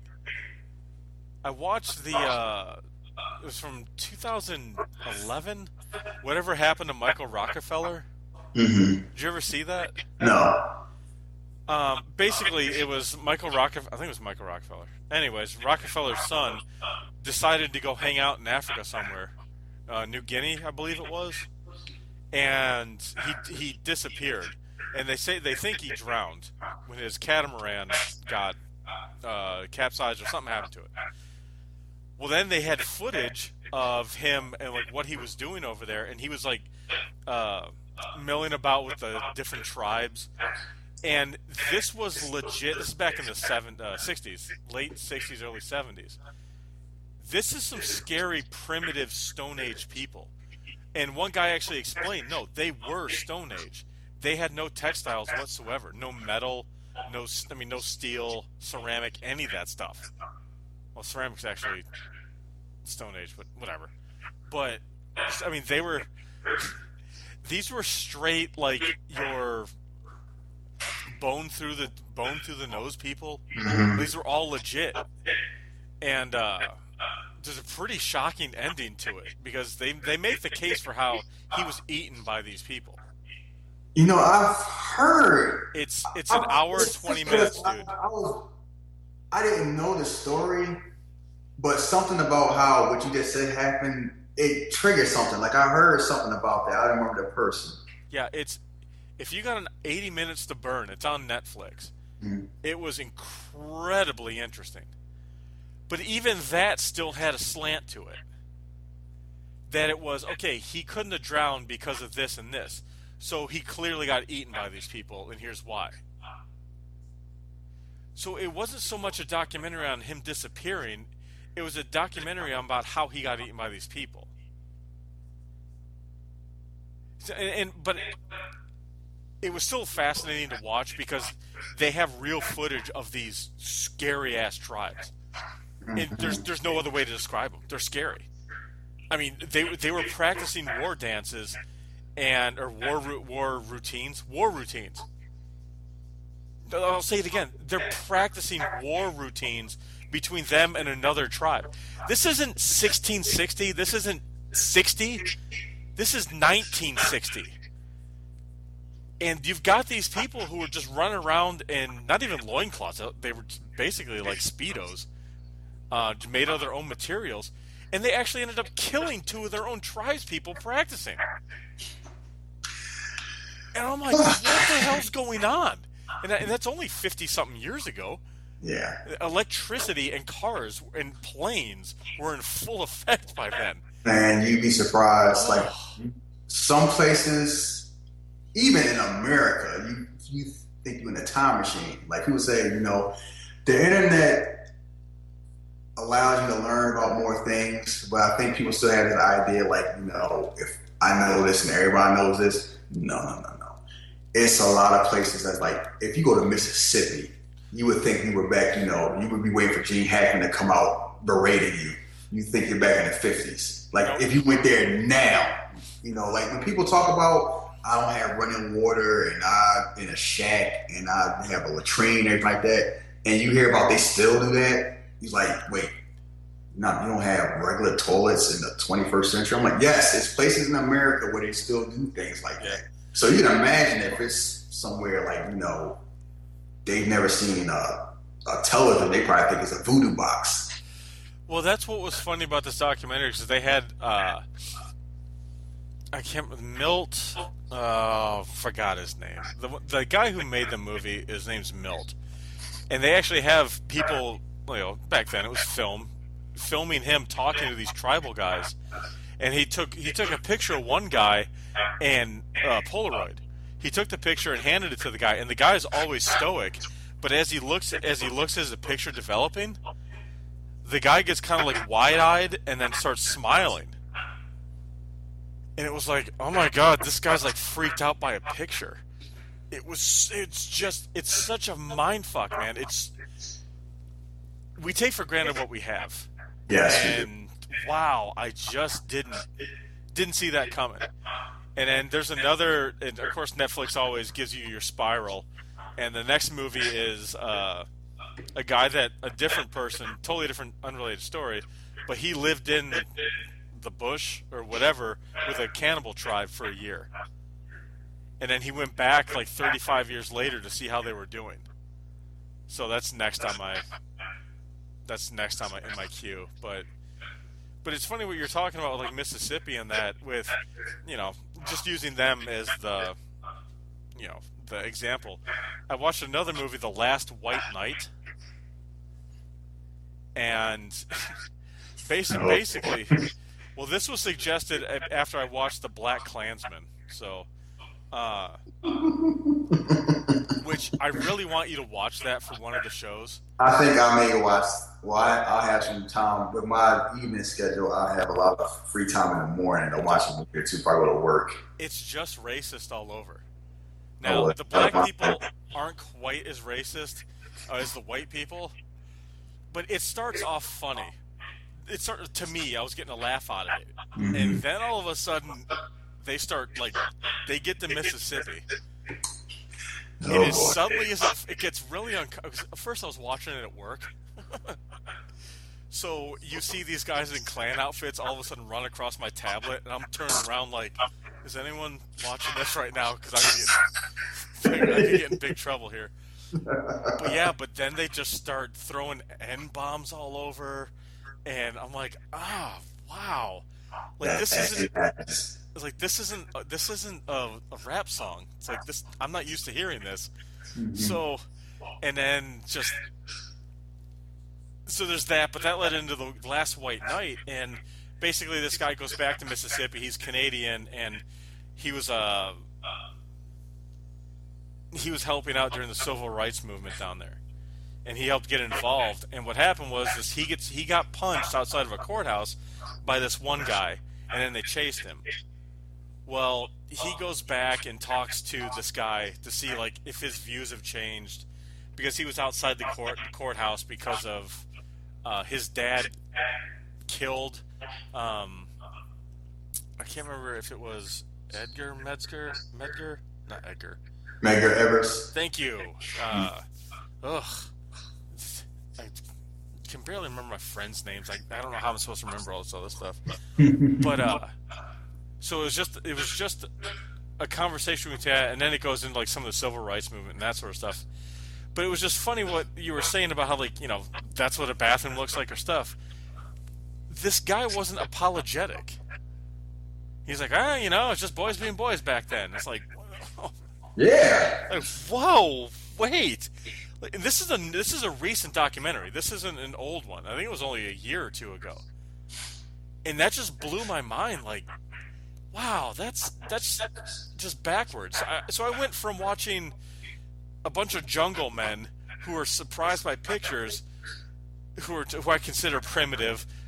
I watched the, uh, it was from two thousand eleven, Whatever Happened to Michael Rockefeller. Mm-hmm. Did you ever see that? No. Um, basically, it was Michael Rockefeller. I think it was Michael Rockefeller. Anyways, Rockefeller's son decided to go hang out in Africa somewhere, uh, New Guinea, I believe it was, and he he disappeared. And they say they think he drowned when his catamaran got uh, capsized or something happened to it. Well, then they had footage of him and like what he was doing over there, and he was like uh, milling about with the different tribes. And this was legit. This is back in the seven, uh, sixties, late sixties, early seventies. This is some scary, primitive Stone Age people. And one guy actually explained, no, they were Stone Age. They had no textiles whatsoever, no metal, no, I mean, no steel, ceramic, any of that stuff. Well, ceramic's actually Stone Age, but whatever. But I mean, they were. These were straight like your bone through the bone through the nose people. Mm-hmm. These were all legit, and uh, there's a pretty shocking ending to it because they they make the case for how he was eaten by these people. You know, I've heard It's it's an hour and twenty minutes, dude. I, I, was, I didn't know the story, but something about how what you just said happened, it triggered something. Like I heard something about that. I don't remember the person. Yeah, it's if you got an eighty minutes to burn, it's on Netflix. Mm-hmm. It was incredibly interesting. But even that still had a slant to it. That it was, okay, he couldn't have drowned because of this and this. So he clearly got eaten by these people, and here's why. So it wasn't so much a documentary on him disappearing. It was a documentary about how he got eaten by these people. So, and, and but it, it was still fascinating to watch because they have real footage of these scary ass tribes. And there's there's no other way to describe them. They're scary. I mean, they they were practicing war dances and or war war routines, war routines. I'll say it again. They're practicing war routines between them and another tribe. This isn't sixteen sixty. This isn't sixty. This is nineteen sixty. And you've got these people who are just running around in not even loincloths. They were basically like Speedos, uh, made of their own materials. And they actually ended up killing two of their own tribespeople practicing. And I'm like, what the hell's going on? And, that, and that's only fifty-something years ago. Yeah. Electricity and cars and planes were in full effect by then. Man, you'd be surprised. Like, some places, even in America, you you think you're in a time machine. Like people say, you know, the internet allows you to learn about more things, but I think people still have this idea, like, you know, if I know this and everybody knows this. No, no, no, no. It's a lot of places that's like, if you go to Mississippi, you would think you were back, you know, you would be waiting for Gene Hackman to come out berating you. You think you're back in the fifties. Like, if you went there now, you know, like when people talk about, I don't have running water and I in a shack and I have a latrine and everything like that, and you hear about they still do that, he's like, wait, no, you don't have regular toilets in the twenty-first century? I'm like, yes, there's places in America where they still do things like that. So you can imagine if it's somewhere like, you know, they've never seen a, a television, they probably think it's a voodoo box. Well, that's what was funny about this documentary, because they had, uh, I can't, Milt, uh, forgot his name. The, the guy who made the movie, his name's Milt. And they actually have people, you know, back then it was film, filming him talking to these tribal guys. And he took he took a picture of one guy and uh, Polaroid. He took the picture and handed it to the guy, and the guy is always stoic. But as he looks as he looks as the picture developing, the guy gets kind of like wide-eyed and then starts smiling. And it was like, oh my god, this guy's like freaked out by a picture. It was, it's just, it's such a mind fuck, man. It's, we take for granted what we have. Yes. And wow, I just didn't, didn't see that coming. And then there's another, and of course Netflix always gives you your spiral. And the next movie is uh, a guy that, a different person, totally different, unrelated story, but he lived in the bush or whatever with a cannibal tribe for a year. And then he went back like thirty-five years later to see how they were doing. So that's next on my that's next on my in my queue. But but it's funny what you're talking about, like Mississippi and that, with, you know, just using them as the, you know, the example. I watched another movie, The Last White Knight, and basically, basically, well, this was suggested after I watched The Black Klansman. So. Uh, which I really want you to watch that for one of the shows. I think I may watch. Well, I, I'll have some time with my evening schedule. I have a lot of free time in the morning to watch a movie or two before I go to work. It's just racist all over. Now, oh, the black people aren't quite as racist uh, as the white people, but it starts off funny. It started, to me, I was getting a laugh out of it, mm-hmm. and then all of a sudden. They start, like, they get to Mississippi. Oh, and it boy. suddenly is, it gets really uncomfortable. First, I was watching it at work. So you see these guys in Klan outfits all of a sudden run across my tablet, and I'm turning around like, is anyone watching this right now? Because I'm getting, I'm getting in big trouble here. But yeah, but then they just start throwing N-bombs all over, and I'm like, ah, oh, wow. Like, this isn't... It's like, this isn't uh, this isn't a, a rap song. It's like, this, I'm not used to hearing this. Mm-hmm. So, and then just so there's that, but that led into The Last White Knight, and basically this guy goes back to Mississippi. He's Canadian, and he was uh he was helping out during the civil rights movement down there, and he helped get involved. And what happened was this: he gets he got punched outside of a courthouse by this one guy, and then they chased him. Well, he goes back and talks to this guy to see, like, if his views have changed, because he was outside the court courthouse because of uh, his dad killed. Um, I can't remember if it was Edgar Metzger, Medgar, not Edgar. Medgar Evers. Thank you. Uh, ugh, I can barely remember my friends' names. I I don't know how I'm supposed to remember all this other stuff, but uh. So it was just it was just a conversation with that, and then it goes into like some of the civil rights movement and that sort of stuff. But it was just funny what you were saying about how, like, you know, that's what a bathroom looks like or stuff. This guy wasn't apologetic. He's like, ah, you know, it's just boys being boys back then. It's like, whoa. Yeah. Like, whoa, wait. Like, this is a this is a recent documentary. This isn't an old one. I think it was only a year or two ago. And that just blew my mind. Like, wow, that's that's just backwards. I, so I went from watching a bunch of jungle men who are surprised by pictures, who are who I consider primitive,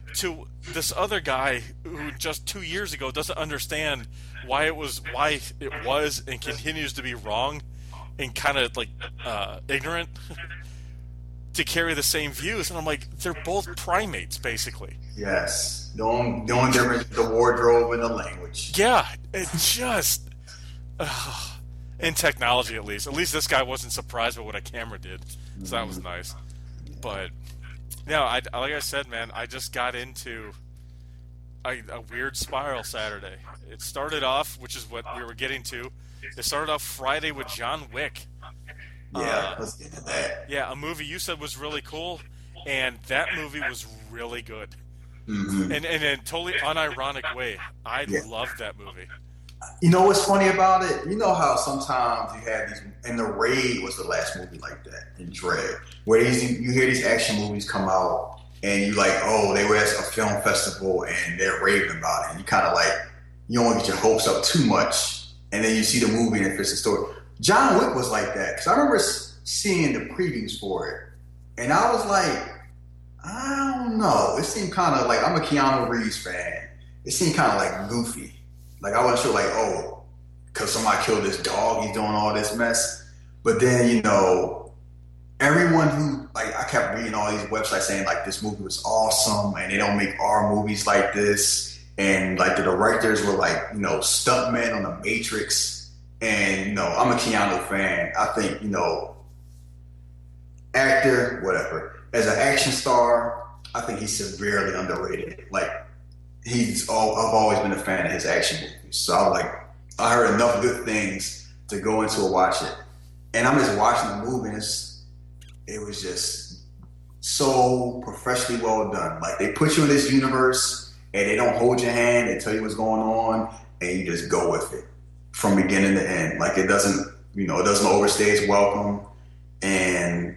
to this other guy who just two years ago doesn't understand why it was why it was and continues to be wrong and kind of like uh, ignorant to carry the same views. And I'm like, they're both primates, basically. Yes. The only, the only difference is the wardrobe and the language. Yeah, it just... Uh, in technology, at least. At least this guy wasn't surprised by what a camera did. So that was nice. But, no, I, like I said, man, I just got into a, a weird spiral Saturday. It started off, which is what we were getting to, it started off Friday with John Wick. Yeah, uh, let's get into that. Yeah, a movie you said was really cool, and that movie was really good. Mm-hmm. And, and in a totally unironic way. I Yeah. loved that movie. You know what's funny about it? You know how sometimes you have these, and The Raid was the last movie like that, in Dread, where these, you hear these action movies come out, and you like, oh, they were at a film festival, and they're raving about it, and you kind of like, you don't want to get your hopes up too much, and then you see the movie and it fits the story. John Wick was like that, because I remember seeing the previews for it, and I was like, I don't know. It seemed kind of like, I'm a Keanu Reeves fan. It seemed kind of like goofy. Like, I wasn't sure, like, oh, because somebody killed this dog, he's doing all this mess. But then, you know, everyone who, like, I kept reading all these websites saying, like, this movie was awesome, and they don't make our movies like this. And, like, the directors were, like, you know, stuntmen on The Matrix. And, you know, I'm a Keanu fan. I think, you know, actor, whatever. As an action star, I think he's severely underrated. Like, he's all, I've always been a fan of his action movies. So I was like, I heard enough good things to go into a watch it. And I'm just watching the movie, and it's, it was just so professionally well done. Like, they put you in this universe, and they don't hold your hand, they tell you what's going on, and you just go with it from beginning to end. Like, it doesn't, you know, it doesn't overstay its welcome. And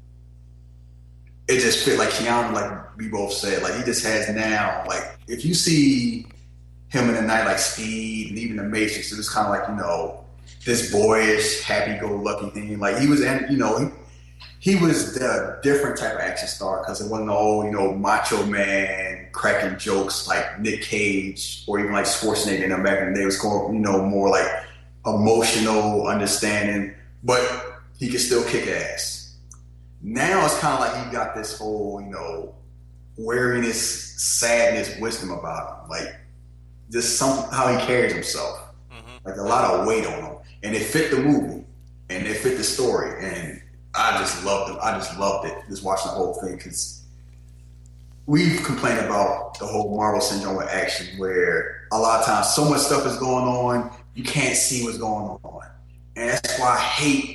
it just fit like Keanu, like we both said, like he just has now, like if you see him in a night like Speed and even The Matrix, it was kind of like, you know, this boyish, happy-go-lucky thing. Like he was, you know, he, he was the different type of action star because it wasn't all, you know, macho man cracking jokes like Nick Cage or even like Schwarzenegger in American Day. It was called, you know, more like emotional understanding, but he could still kick ass. Now it's kind of like he got this whole, you know, weariness, sadness, wisdom about him. Like, just some, how he carries himself. Mm-hmm. Like, a lot of weight on him. And it fit the movie. And it fit the story. And I just loved it. I just loved it, just watching the whole thing. Because we've complained about the whole Marvel syndrome with action, where a lot of times so much stuff is going on, you can't see what's going on. And that's why I hate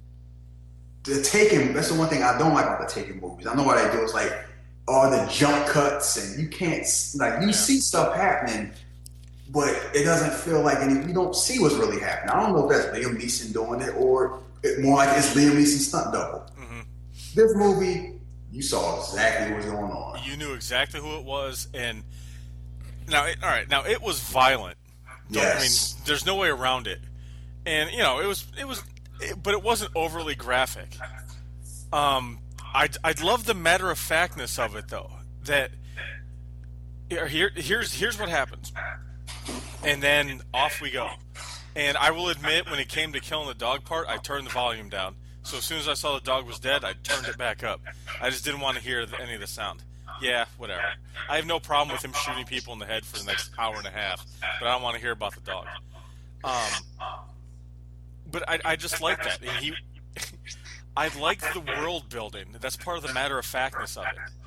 the Taken. That's the one thing I don't like about the Taken movies. I know what they do is like all the jump cuts, and you can't, like, you yeah. see stuff happening, but it doesn't feel like any. You don't see what's really happening. I don't know if that's Liam Neeson doing it or it, more like it's Liam Neeson's stunt double. Mm-hmm. This movie, you saw exactly what was going on. You knew exactly who it was, and now, it, all right, now it was violent. Don't, yes. I mean, there's no way around it, and you know, it was, it was. It, but it wasn't overly graphic. Um, I'd, I'd love the matter-of-factness of it, though. That here, here's here's what happens, and then off we go. And I will admit, when it came to killing the dog part, I turned the volume down. So as soon as I saw the dog was dead, I turned it back up. I just didn't want to hear any of the sound. Yeah, whatever. I have no problem with him shooting people in the head for the next hour and a half, but I don't want to hear about the dog. Um. But I, I just like that. And he, I like the world building. That's part of the matter of factness of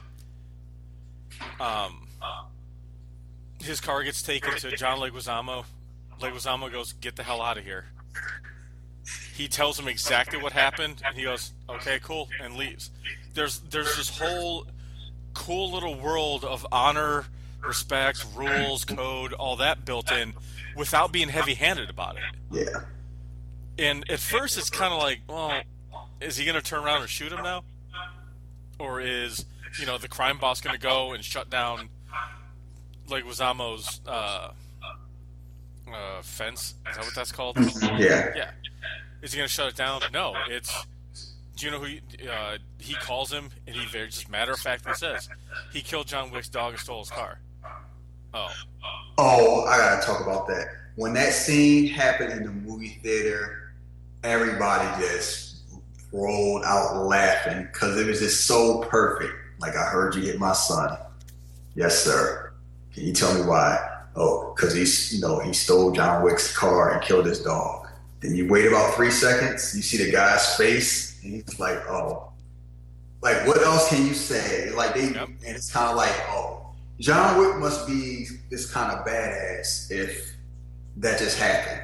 it. Um, his car gets taken to John Leguizamo. Leguizamo goes, "Get the hell out of here." He tells him exactly what happened, and he goes, "Okay, cool," and leaves. There's there's this whole cool little world of honor, respect, rules, code, all that built in, without being heavy-handed about it. Yeah. And at first, it's kind of like, well, is he going to turn around and shoot him now? Or is, you know, the crime boss going to go and shut down Leguizamo's uh, uh, fence? Is that what that's called? Yeah. Yeah. Is he going to shut it down? No. It's do you know who he, uh, he calls him? And he very just matter of factly says he killed John Wick's dog and stole his car. Oh, Oh, I gotta talk about that. When that scene happened in the movie theater, everybody just rolled out laughing because it was just so perfect. Like, I heard you hit my son. Yes, sir. Can you tell me why? Oh, because he's, you know, he stole John Wick's car and killed his dog. Then you wait about three seconds, you see the guy's face, and he's like, oh. Like, what else can you say? Like, they, yep. And it's kind of like, oh, John Wick must be this kind of badass if that just happened.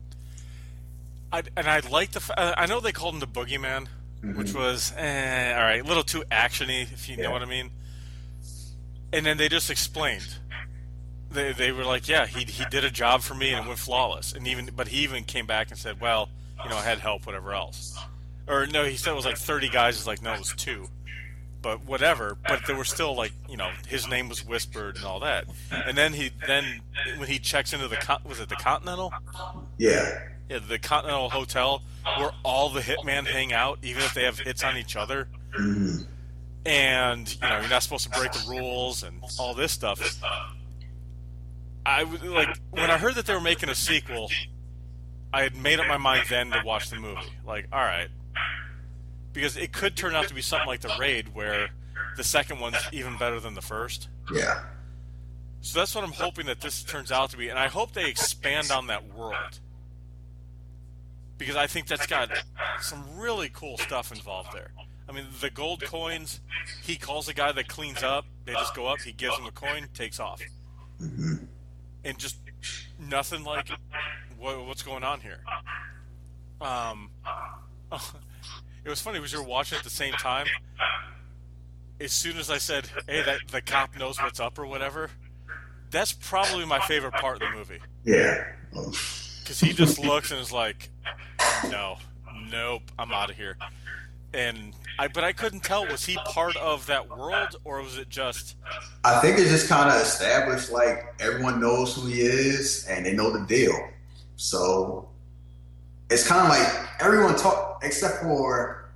I, and I like the. Uh, I know they called him the Boogeyman, mm-hmm. which was eh, all right, a little too actiony, if you yeah. know what I mean. And then they just explained. They they were like, yeah, he he did a job for me and it went flawless. And even but he even came back and said, well, you know, I had help, whatever else. Or no, he said it was like thirty guys. It's like no, it was two. But whatever. But there were still like, you know, his name was whispered and all that. And then he then when he checks into the was it the Continental? Yeah. Yeah, the Continental Hotel where all the hitmen hang out, even if they have hits on each other. Mm-hmm. And you know, you're not supposed to break the rules and all this stuff. I was like when I heard that they were making a sequel, I had made up my mind then to watch the movie. Like, all right. Because it could turn out to be something like The Raid, where the second one's even better than the first. Yeah. So that's what I'm hoping that this turns out to be, and I hope they expand on that world. Because I think that's got some really cool stuff involved there. I mean, the gold coins, he calls a guy that cleans up, they just go up, he gives him a coin, takes off. Mm-hmm. And just nothing like, what, what's going on here? Um... It was funny because you were watching at the same time. As soon as I said, hey, that the cop knows what's up or whatever, that's probably my favorite part of the movie. Yeah. Because he just looks and is like, no, nope, I'm out of here. And I, but I couldn't tell, was he part of that world or was it just... I think it's just kind of established, like, everyone knows who he is and they know the deal. So... it's kind of like everyone talk, except for,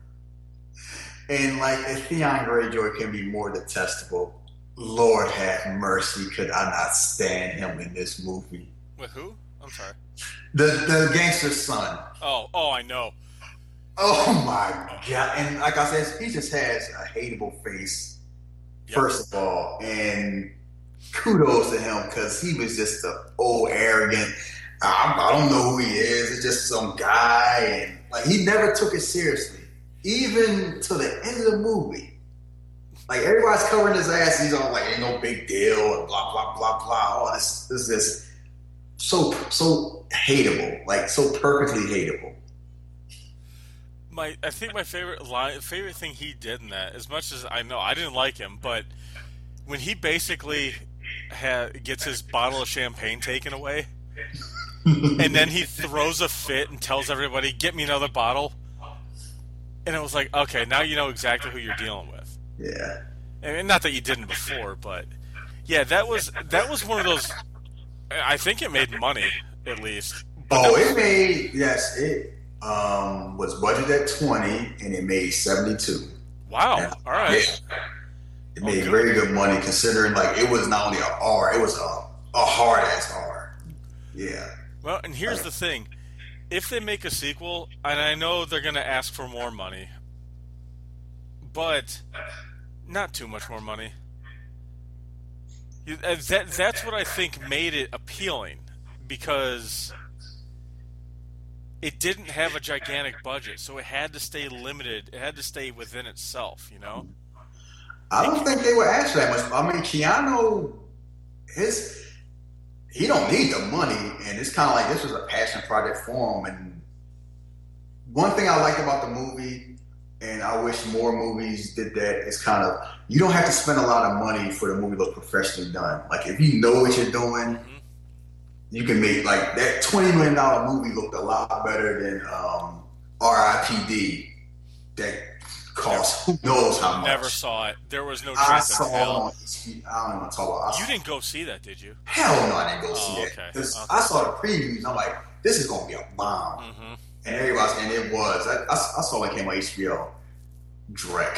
and like if Theon Greyjoy can be more detestable, Lord have mercy, could I not stand him in this movie? With who? I'm sorry. The the gangster's son. Oh, oh, I know. Oh my god! And like I said, he just has a hateable face. Yep. First of all, and kudos to him because he was just a old arrogant. I, I don't know who he is. It's just some guy, and like he never took it seriously, even to the end of the movie. Like everybody's covering his ass. He's all like, "Ain't no big deal," and blah blah blah blah. Oh, this this is so so hateable, like so perfectly hateable. My, I think my favorite line, favorite thing he did in that, as much as I know I didn't like him, but when he basically ha- gets his bottle of champagne taken away. And then he throws a fit and tells everybody, get me another bottle. And it was like, okay, now you know exactly who you're dealing with. Yeah. And not that you didn't before, but yeah, that was that was one of those. I think it made money, at least. But oh, was, it made, yes, it um, was budgeted at twenty and it made seventy-two. Wow. And, all right. Yeah. It made oh, good. very good money considering like it was not only a R, it was a, a hard ass R. Yeah. Well, and here's the thing. If they make a sequel, and I know they're going to ask for more money, but not too much more money. That, that's what I think made it appealing, because it didn't have a gigantic budget, so it had to stay limited. It had to stay within itself, you know? I don't think they would ask for that much. I mean, Keanu, his... he don't need the money, and it's kind of like this was a passion project for him. And one thing I liked about the movie, and I wish more movies did that, is kind of you don't have to spend a lot of money for the movie to look professionally done. Like if you know what you're doing, mm-hmm. you can make like that twenty million dollar movie looked a lot better than um, R I P D that cost who knows how much. Never saw it. There was no I chance saw in hell. On, I don't even talk about. You didn't go see that, did you? Hell no, I didn't go oh, see okay. that. Okay. Okay. I saw the previews. And I'm like, this is gonna be a bomb. Mm-hmm. And everybody's, and it was. I, I, I saw it came on H B O. Drek.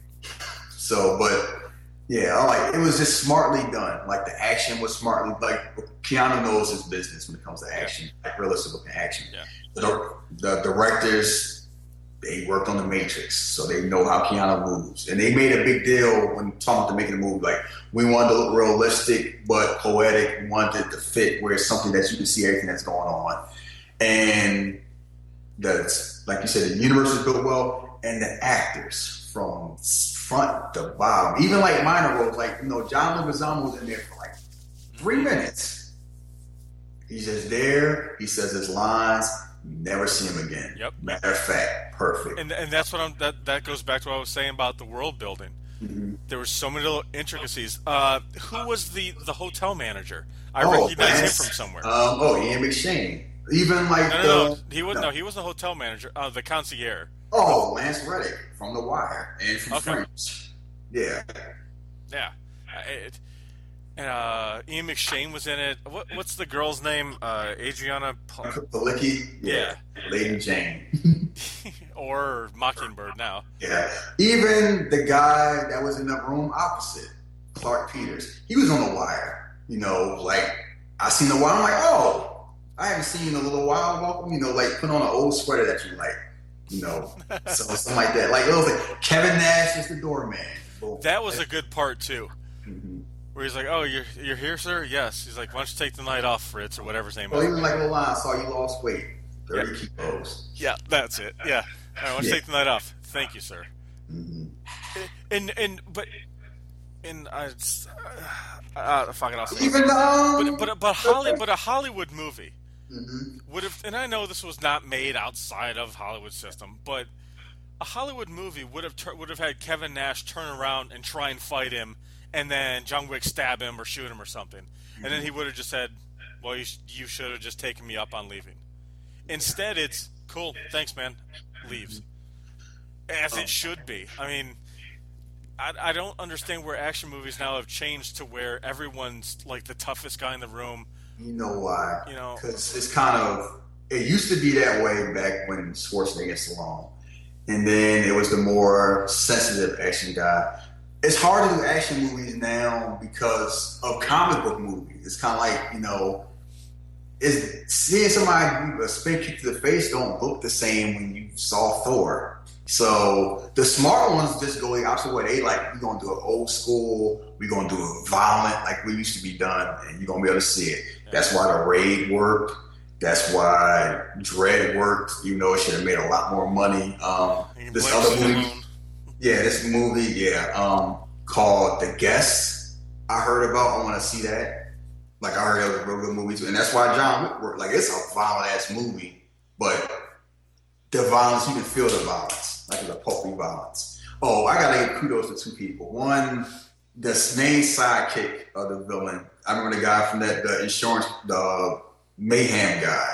So, but yeah, I like it was just smartly done. Like the action was smartly like Keanu knows his business when it comes to action, like realistic looking action. Yeah. The, the directors they worked on the Matrix, so they know how Keanu moves, and they made a big deal when talking to making the movie. Like we wanted to look realistic but poetic. We wanted it to fit where it's something that you can see everything that's going on, and that's like you said, the universe is built well, and the actors from front to bottom, even like minor roles, like you know, John Leguizamo was in there for like three minutes. He's just there. He says his lines. You never see him again. Yep. Matter of fact, perfect. And and that's what I'm. That that goes back to what I was saying about the world building. Mm-hmm. There were so many little intricacies. Uh, who was the, the hotel manager? I oh, recognize him Lance, from somewhere. Um, oh, Ian McShane. Even like no, no, the, no. He was no. no. He was the hotel manager. Uh, the concierge. Oh, Lance Reddick from The Wire and from okay. Friends. Yeah. Yeah. It, and uh, Ian McShane was in it. What, what's the girl's name? Uh, Adriana Pal- Palicki. Yeah. yeah. Lady Jane. Or Mockingbird now. Yeah. Even the guy that was in the room opposite, Clark Peters, he was on The Wire. You know, like, I seen The Wire, I'm like, oh, I haven't seen in a little while. Welcome, you know, like, put on an old sweater that you like. You know, so something like that. Like it was like Kevin Nash is the doorman. Boom. That was a good part too, mm-hmm. where he's like, "Oh, you're you're here, sir? Yes." He's like, "Why don't you take the night off, Fritz, or whatever his name well, is." Well, even like a line, I saw you lost weight, thirty yeah. kilos. Yeah, that's it. Yeah, all right, why don't you yeah. take the night off? Thank you, sir. Mm-hmm. And and but and I, uh, uh, fuck it, I'll say even um, but but but Holly, but a Hollywood movie. Mm-hmm. Would have, and I know this was not made outside of Hollywood system, but a Hollywood movie would have tur- would have had Kevin Nash turn around and try and fight him, and then John Wick stab him or shoot him or something, mm-hmm. and then he would have just said, "Well, you, sh- you should have just taken me up on leaving." Instead, it's cool, thanks, man, leaves, as it should be. I mean, I, I don't understand where action movies now have changed to where everyone's like the toughest guy in the room. You know why? You know, because it's kind of it used to be that way back when Schwarzenegger and Stallone, and then it was the more sensitive action guy. It's hard to do action movies now because of comic book movies. It's kind of like you know, it's seeing somebody give a spin kick to the face don't look the same when you saw Thor. So the smart ones just go the opposite way. They like, we're going to do it old school. We're going to do it violent like we used to be done, and you're going to be able to see it. That's why The Raid worked. That's why Dread worked, even though it should have made a lot more money. Um, this other movie, yeah, this movie, yeah, um, called The Guest, I heard about. I want to see that. Like, I heard it was a real good movie, too. And that's why John Wick worked. Like, it's a violent-ass movie, but the violence, you can feel the violence. Like the pulpy violence. Oh, I gotta give kudos to two people. One, the main sidekick of the villain. I remember the guy from that the insurance, the Mayhem guy.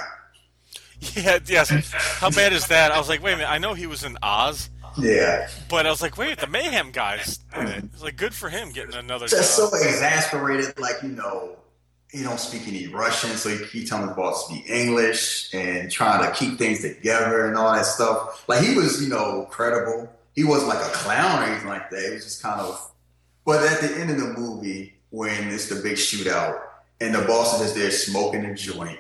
Yeah, yes. How bad is that? I was like, wait a minute. I know he was in Oz. Yeah. But I was like, wait, the Mayhem guy's in it. It's like, good for him getting another. Just job. so exasperated, like you know. He don't speak any Russian, so he keep telling his boss to speak English and trying to keep things together and all that stuff. Like he was, you know, credible. He wasn't like a clown or anything like that. It was just kind of. But at the end of the movie, when it's the big shootout and the boss is just there smoking a joint,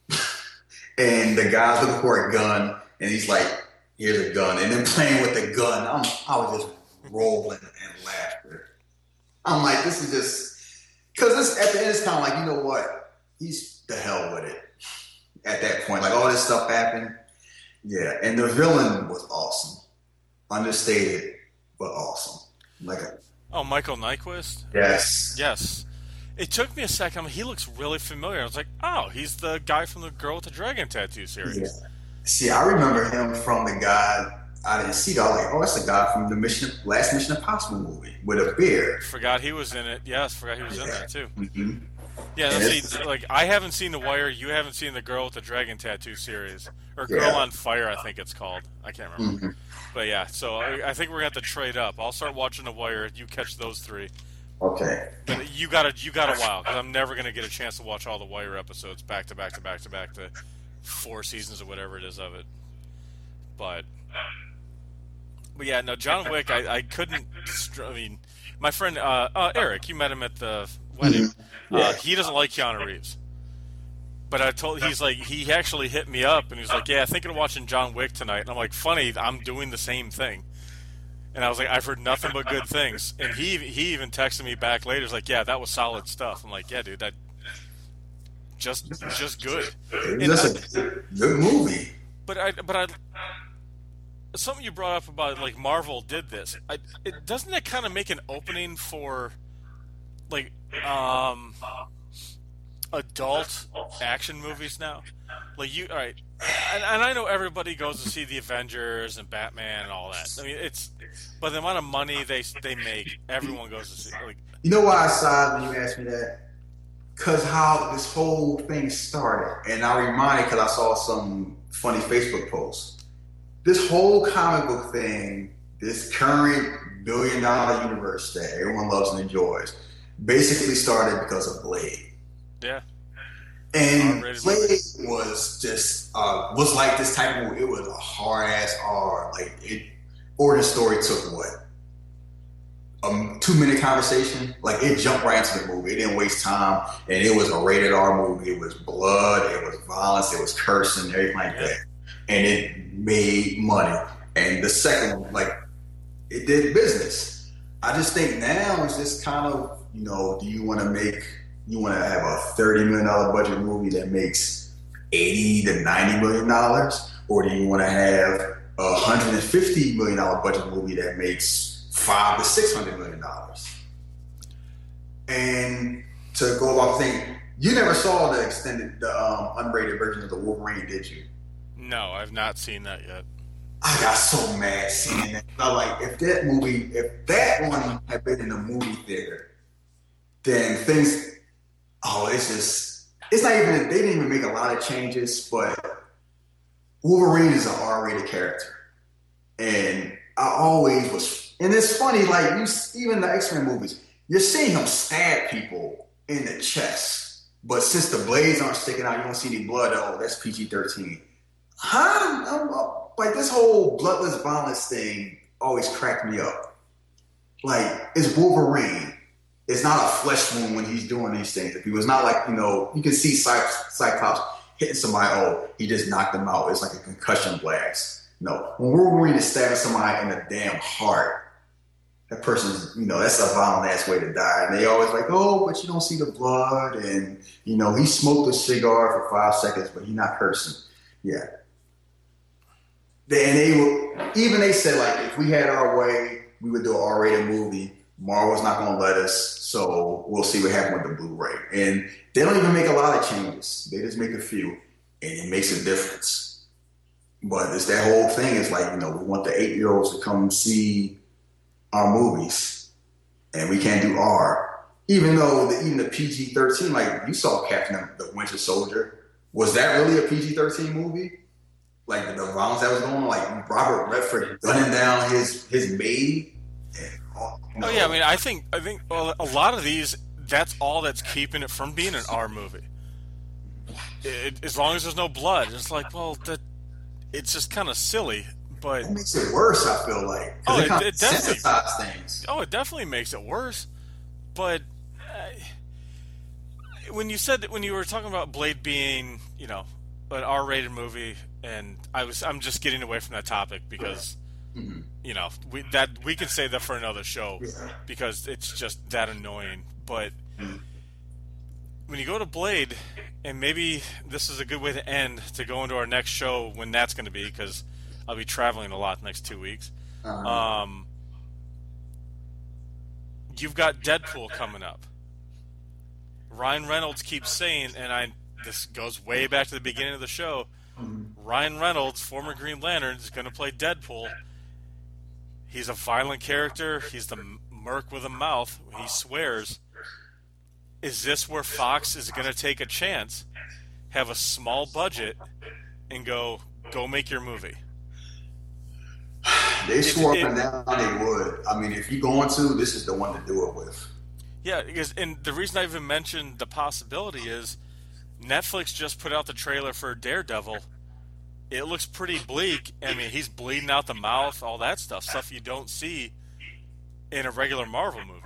and the guy's looking for a gun, and he's like, "Here's a gun," and then playing with the gun, I'm, I was just rolling in laughter. I'm like, this is just. Because at the end, it's kind of like, you know what? He's the hell with it. At that point, like all this stuff happened. Yeah, and the villain was awesome. Understated, but awesome. Like a, oh, Michael Nyqvist? Yes. Yes. It took me a second. He looks really familiar. I was like, oh, he's the guy from the Girl with the Dragon Tattoo series. Yeah. See, I remember him from the guy I didn't see that. I was like, oh, that's the guy from the Mission, last Mission Impossible movie with a beard. Forgot he was in it. Yes, forgot he was yeah. in there too. Mm-hmm. Yeah, see, like I haven't seen The Wire. You haven't seen the Girl with the Dragon Tattoo series, or Girl yeah. on Fire, I think it's called. I can't remember. Mm-hmm. But yeah, so I, I think we're gonna have to trade up. I'll start watching The Wire. You catch those three. Okay. But you got a you got a while because I'm never gonna get a chance to watch all the Wire episodes back to back to back to back to four seasons or whatever it is of it. But. But yeah, no, John Wick. I, I couldn't. str- I mean, my friend uh, uh, Eric, you met him at the wedding. Mhm. Uh, Yeah. he doesn't like Keanu Reeves. But I told he's like he actually hit me up and he's like, yeah, thinking of watching John Wick tonight. And I'm like, funny, I'm doing the same thing. And I was like, I've heard nothing but good things. And he he even texted me back later. He's like, yeah, that was solid stuff. I'm like, yeah, dude, that just just good. It And was I, just a good movie. but I but I something you brought up about like Marvel did this. I, it doesn't that kind of make an opening for like um adult action movies now? Like you, all right, and, and I know everybody goes to see the Avengers and Batman and all that. I mean, it's but the amount of money they they make, everyone goes to see. Like, You know why I sighed when you asked me that? Because how this whole thing started. And I reminded because I saw some funny Facebook posts. This whole comic book thing, this current billion dollar universe that everyone loves and enjoys, basically started because of Blade. yeah, And R-rated Blade movie. was just uh, was like this type of movie. It was a hard ass R. Like it, origin story took what a two minute conversation. Like it jumped right into the movie. It didn't waste time, and it was a rated R movie. It was blood. It was violence. It was cursing, everything like Yeah. that. And it made money. And the second one, like it did business. I just think now it's just kind of you know, do you want to make you want to have a thirty million dollar budget movie that makes eighty to ninety million dollars, or do you want to have a hundred and fifty million dollar budget movie that makes five to six hundred million dollars? And to go about the thing, you never saw the extended, the um, unrated version of the Wolverine, did you? no, I've not seen that yet. I got so mad seeing that. I like if that movie, if that one had been in the movie theater, then things. Oh, it's just. It's not even. They didn't even make a lot of changes, but Wolverine is an R-rated character, and I always was. And it's funny, like you, even the X-Men movies, you're seeing him stab people in the chest, but since the blades aren't sticking out, you don't see any blood. Oh, that's P G thirteen. Huh? I'm, like this whole bloodless violence thing always cracked me up. Like it's Wolverine. It's not a flesh wound when he's doing these things. If he was not like you know, you can see Cy- Cyclops hitting somebody. Oh, he just knocked them out. It's like a concussion blast. No, when Wolverine is stabbing somebody in the damn heart, that person's you know that's a violent ass way to die. And they always like, oh, but you don't see the blood, and you know he smoked a cigar for five seconds, but he's not cursing. Yeah. And they were, even they said like if we had our way, we would do an R-rated movie. Marvel's not going to let us, so we'll see what happens with the Blu-ray. And they don't even make a lot of changes. They just make a few, and it makes a difference. But it's that whole thing is like, you know, we want the eight-year-olds to come see our movies, and we can't do R. Even though the, even the P G thirteen, like you saw Captain the Winter Soldier, was that really a P G thirteen movie? Like the violence that was going on, like Robert Redford gunning down his his maid. And, oh, no. Oh yeah, I mean, I think I think well, a lot of these. That's all that's keeping it from being an R movie. It, as long as there's no blood, it's like, well, that it's just kind of silly. But It makes it worse, I feel like. Oh, They it- kind it of definitely- sensitize things. oh, it definitely makes it worse. But uh, when you said that, when you were talking about Blade being, you know, an R-rated movie, and I was, I'm just getting away from that topic because, Mhm. you know, we that we can say that for another show Yeah. because it's just that annoying. But Mhm. when you go to Blade, and maybe this is a good way to end to go into our next show when that's going to be, because I'll be traveling a lot the next two weeks. Uh-huh. Um, you've got Deadpool coming up. Ryan Reynolds keeps saying, and I this goes way back to the beginning of the show. Mhm. Ryan Reynolds, former Green Lantern, is going to play Deadpool. He's a violent character. He's the merc with a mouth. He swears. Is this where Fox is going to take a chance, have a small budget, and go go make your movie? They It- swore it- up and down they would. I mean, if you're going to, this is the one to do it with. Yeah, because and the reason I even mentioned the possibility is Netflix just put out the trailer for Daredevil, it looks pretty bleak. I mean, he's bleeding out the mouth, all that stuff, stuff you don't see in a regular Marvel movie.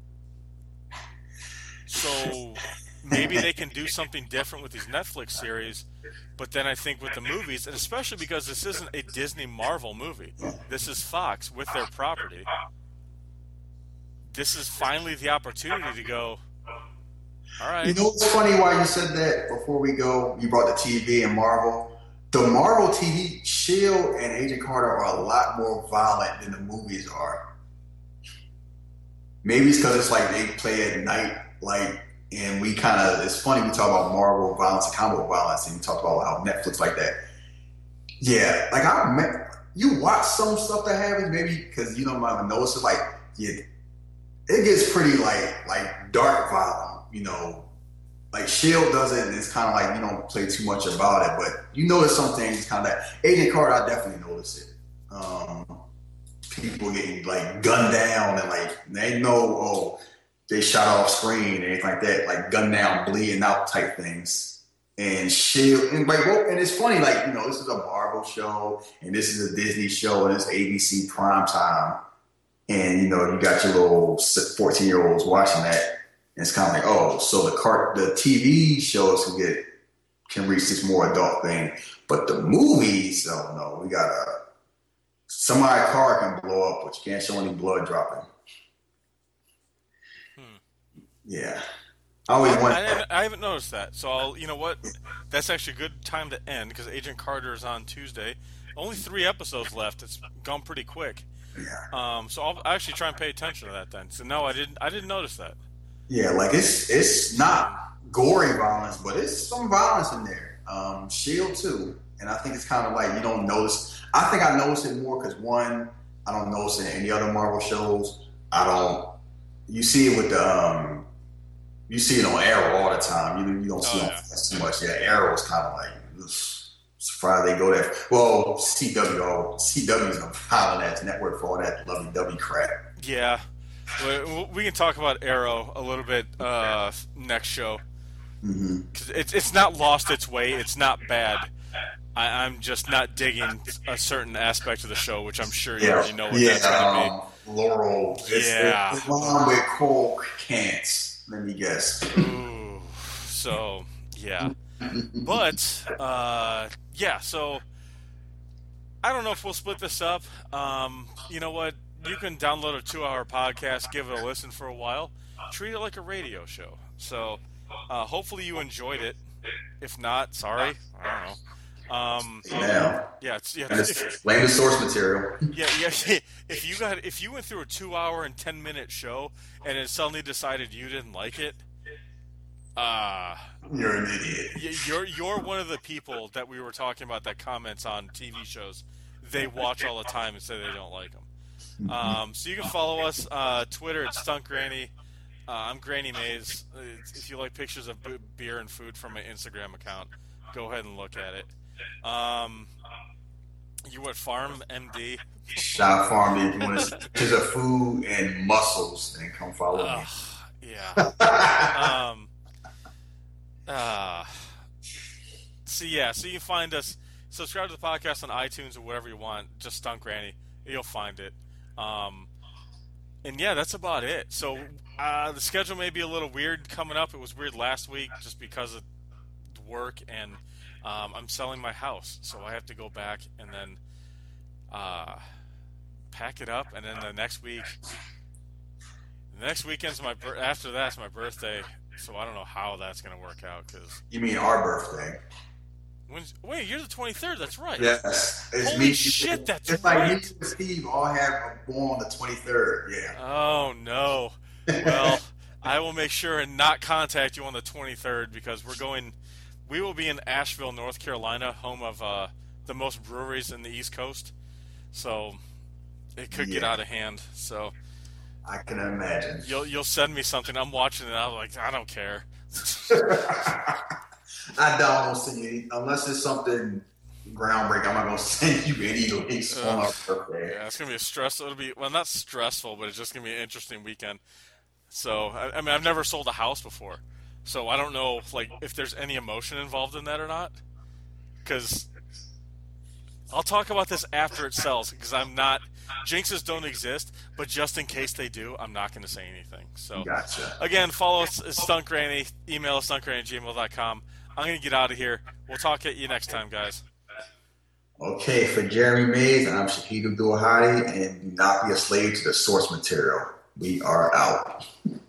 So maybe they can do something different with these Netflix series, but then I think with the movies, and especially because this isn't a Disney Marvel movie, this is Fox with their property. This is finally the opportunity to go, all right. You know what's funny why you said that before we go? You brought the T V and Marvel. The Marvel T V, S H I E L D and Agent Carter are a lot more violent than the movies are. Maybe it's because it's like they play at night, like, and we kind of, it's funny we talk about Marvel violence and comic book violence, and we talk about how Netflix like that. Yeah, like I, you watch some stuff that happens, maybe because you don't even notice it, like, yeah, it gets pretty like like dark violent, you know. Like S H I E L D does it, and it's kind of like you don't play too much about it, but you notice some things. Kind of Agent Carter, I definitely notice it. Um, people getting like gunned down, and like they know, oh, they shot off screen and anything like that, like gunned down, bleeding out type things. And S H I E L D, and like, well, and it's funny, like you know, this is a Marvel show, and this is a Disney show, and it's A B C prime time, and you know, you got your little fourteen year olds watching that. And it's kind of like, oh, so the cart, the T V shows can get can reach this more adult thing, but the movies, oh no, we got a somebody's car can blow up, but you can't show any blood dropping. Hmm. Yeah, I always want. I, I haven't noticed that, so I'll. You know what? That's actually a good time to end because Agent Carter is on Tuesday. Only three episodes left. It's gone pretty quick. Yeah. Um. So I'll actually try and pay attention to that then. So no, I didn't. I didn't notice that. Yeah, like it's it's not gory violence, but it's some violence in there. Um, S H I E L D too, and I think it's kind of like you don't notice. I think I notice it more because one, I don't notice it in any other Marvel shows. I don't. You see it with the um, you see it on Arrow all the time. You you don't see oh, it yeah. too much. Yeah, Arrow's kind of like ugh, surprised they go there. Well, C W, oh, C W is a violent ass network for all that lovey-dovey crap. Yeah. We, we can talk about Arrow a little bit uh, next show. Mm-hmm. Cause it's it's not lost its way. It's not bad. I, I'm just not digging a certain aspect of the show, which I'm sure you yeah. already know what yeah, that's going to um, be. Laurel. It's, yeah. It's along with Cole Kants. Let me guess. Ooh. So yeah, but uh, yeah. So I don't know if we'll split this up. Um, you know what? You can download a two-hour podcast, give it a listen for a while, treat it like a radio show. So, uh, hopefully you enjoyed it. If not, sorry, I don't know. Um, yeah, yeah, it's yeah. And it's blame the source material. Yeah, yeah. If you got, if you went through a two-hour and ten-minute show and then suddenly decided you didn't like it, uh you're an idiot. You're you're one of the people that we were talking about that comments on T V shows. They watch all the time and say they don't like them. Um, so you can follow us uh, Twitter at Stunt Granny. Uh, I'm Granny Mays. If you like pictures of b- beer and food from my Instagram account, go ahead and look at it. Um, you at Farm M D? Shop Farm. If you want to see pictures of food and muscles, then come follow uh, me. Yeah. um. Uh. So yeah. So you can find us. Subscribe to the podcast on iTunes or whatever you want. Just Stunt Granny. You'll find it. Um, and yeah, that's about it. So uh, the schedule may be a little weird coming up. It was weird last week just because of work, and um, I'm selling my house, so I have to go back and then uh, pack it up, and then the next week, the next weekend's my bir- after that's my birthday. So I don't know how that's gonna work out. Cause you mean our birthday? When's, wait, you're the twenty-third. That's right. Yes. It's Holy me, shit, that's it's right. It's like me and Steve all have born on the twenty-third. Yeah. Oh, no. Well, I will make sure and not contact you on the twenty-third because we're going – we will be in Asheville, North Carolina, home of uh, the most breweries in the East Coast. So it could yeah. get out of hand. So I can imagine. You'll, you'll send me something. I'm watching it. I'm like, I don't care. I don't want to send you unless it's something groundbreaking. I'm not going to send you any links uh, on our birthday. Yeah, it's going to be a stressful. It'll be well, not stressful, but it's just going to be an interesting weekend. So, I, I mean, I've never sold a house before, so I don't know, like, if there's any emotion involved in that or not. Because I'll talk about this after it sells because I'm not. Jinxes don't exist, but just in case they do, I'm not going to say anything. So, Gotcha. again, follow us at Stunt Granny. Email us stuntgranny at gmail dot com. I'm going to get out of here. We'll talk at you next time, guys. Okay, for Jeremy Mays, I'm Shahid Abdul Hadi, and do not be a slave to the source material. We are out.